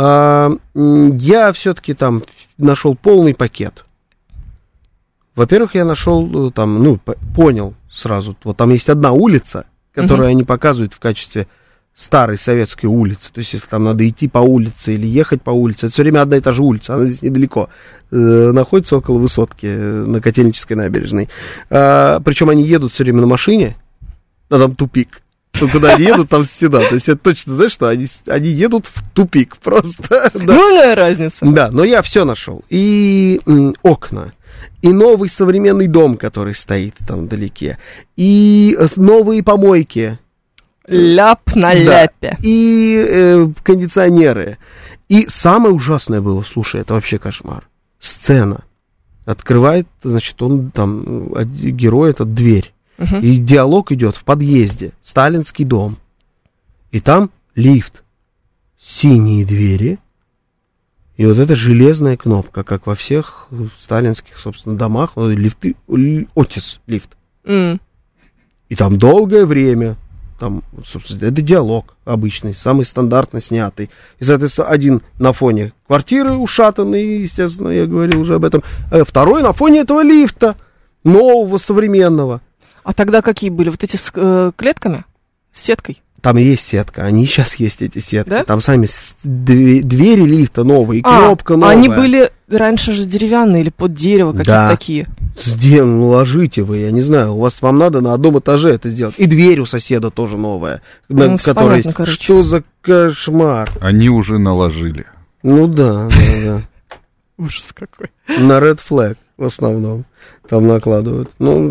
Я все-таки там нашел полный пакет. Во-первых, я нашел там, понял сразу, вот там есть одна улица, которую они показывают в качестве старой советской улицы. То есть, если там надо идти по улице или ехать по улице, это все время одна и та же улица, она здесь недалеко. Находится около высотки на Котельнической набережной. Причем они едут все время на машине, а там тупик. Ну, куда они едут, там стена. То есть, это точно, знаешь, что они едут в тупик просто. Большая разница. Да, но я все нашел. И окна. И новый современный дом, который стоит там вдалеке. И новые помойки. Ляп на ляпе. И кондиционеры. И самое ужасное было, слушай, это вообще кошмар. Сцена. Открывает, значит, он там, герой, этот дверь. И диалог идет в подъезде. Сталинский дом. И там лифт. Синие двери. И вот эта железная кнопка, как во всех сталинских, собственно, домах, лифты, Отис лифт. И там долгое время, там, собственно, это диалог обычный, самый стандартно снятый. И, соответственно, один на фоне квартиры ушатанной, естественно, я говорил уже об этом, а второй на фоне этого лифта, нового, современного. А тогда какие были? Вот эти с клетками? С сеткой? Там есть сетка, они сейчас есть, эти сетки. Да? Там сами двери лифта новые, кнопка новая. Они были раньше же деревянные или под дерево, какие-то такие. Ну, ложите вы, я не знаю, вам надо на одном этаже это сделать. И дверь у соседа тоже новая, на которой... понятно, короче. Что за кошмар? Они уже наложили. Ну да. Ужас какой. На Red Flag в основном там накладывают. Ну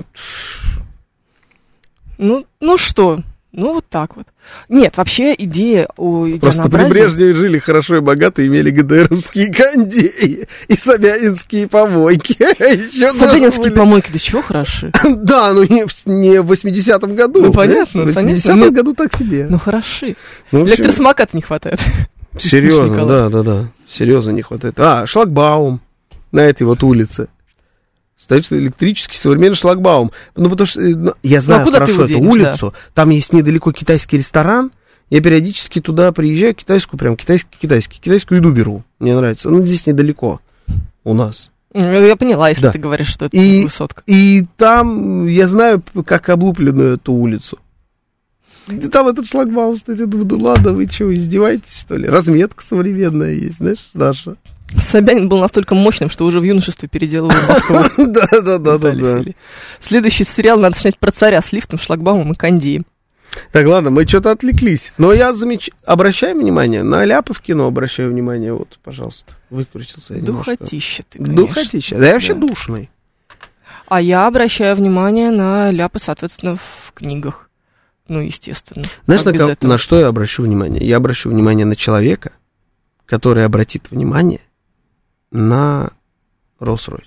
что? Ну, вот так вот. Нет, вообще идея о единообразии... Просто при Брежневе жили хорошо и богато, имели ГДРовские кондеи и собянинские помойки. Собянинские помойки, да чего хороши? Да, ну не в 80-м году. Ну, понятно. В 80-м году так себе. Ну, хороши. Ну, электросамоката не хватает. Серьезно, да. Серьезно не хватает. Шлагбаум на этой вот улице. Стоит электрический современный шлагбаум. Ну, потому что я знаю хорошо эту улицу. Да. Там есть недалеко китайский ресторан. Я периодически туда приезжаю, китайскую еду беру. Мне нравится. Ну, здесь недалеко у нас. Я поняла, если ты говоришь, что это высотка. И там я знаю, как облупленную эту улицу. И там этот шлагбаум стоит. Я думаю, ладно, вы что, издеваетесь, что ли? Разметка современная есть, знаешь, наша. Собянин был настолько мощным, что уже в юношестве переделывал Москву. Да. Следующий сериал надо снять про царя с лифтом, шлагбаумом и кондеем. Так, ладно, мы что-то отвлеклись. Но я обращаю внимание, на ляпы в кино обращаю внимание. Вот, пожалуйста, выкрутился я немножко. Духотища ты, конечно. Духотища. Да я вообще душный. А я обращаю внимание на ляпы, соответственно, в книгах. Ну, естественно. Знаешь, на что я обращу внимание? Я обращу внимание на человека, который обратит внимание на Rolls-Royce.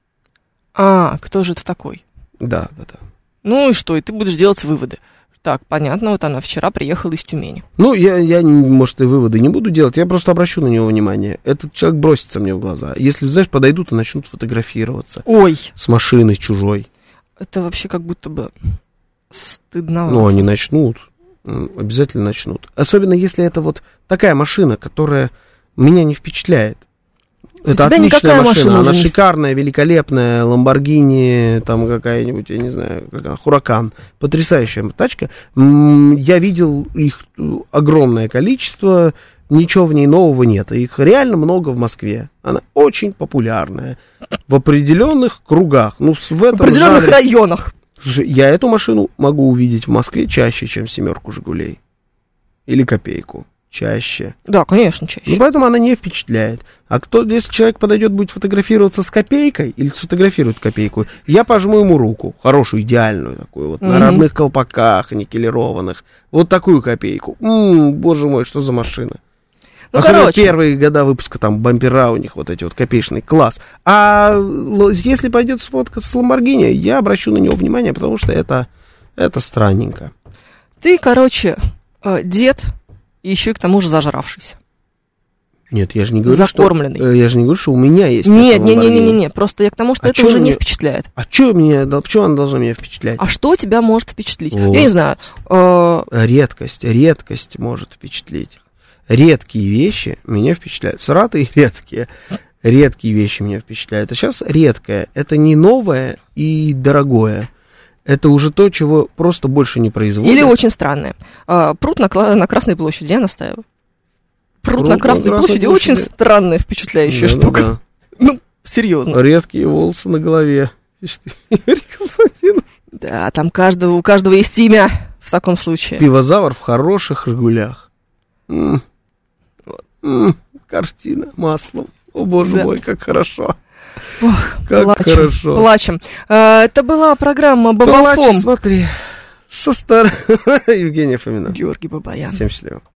Кто же это такой? Да. Ну и что, и ты будешь делать выводы. Так, понятно, вот она вчера приехала из Тюмени. Ну, я может, и выводы не буду делать, я просто обращу на него внимание. Этот человек бросится мне в глаза. Если, знаешь, подойдут и начнут фотографироваться. Ой! С машиной чужой. Это вообще как будто бы стыдновато. Ну, они начнут. Обязательно начнут. Особенно, если это вот такая машина, которая меня не впечатляет. Это отличная машина, она шикарная, великолепная, Lamborghini, там какая-нибудь, я не знаю, Huracan, потрясающая тачка. Я видел их огромное количество, ничего в ней нового нет, их реально много в Москве. Она очень популярная в определенных кругах, в определенных районах. Слушай, я эту машину могу увидеть в Москве чаще, чем 7 «Жигулей» или «Копейку». Чаще. Да, конечно, чаще. Ну, поэтому она не впечатляет. А если человек подойдет, будет фотографироваться с копейкой или сфотографирует копейку, я пожму ему руку, хорошую, идеальную такую, вот на родных колпаках, никелированных. Вот такую копейку. Боже мой, что за машина. Особенно первые года выпуска, там, бампера у них вот эти вот копеечный класс. А если пойдет сфоткаться с Lamborghini, я обращу на него внимание, потому что это странненько. Ты, дед, и еще и к тому же зажравшийся. Нет, я же не говорю, закормленный. Я же не говорю, что у меня есть. Не. Просто я к тому, что это уже не впечатляет. Почему она должна меня впечатлять? А что тебя может впечатлить? Я не знаю. Редкость может впечатлить. Редкие вещи меня впечатляют. Сратые редкие. Редкие вещи меня впечатляют. А сейчас редкое. Это не новое и дорогое. Это уже то, чего просто больше не производят. Или очень странное. Пруд на Красной площади, я настаиваю. Пруд на Красной площади очень странная, впечатляющая штука. Ну, серьезно. Редкие волосы на голове. Юрий Константинов. Да, там у каждого есть имя в таком случае. Пивозавр в хороших «Жигулях». Картина маслом. О, боже мой, как хорошо. Ох, как хорошо. Плачем. Это была программа «Бабафом». Смотри. Со стороны Евгения Фомина. Георгий Бабаян. Всем счастливо.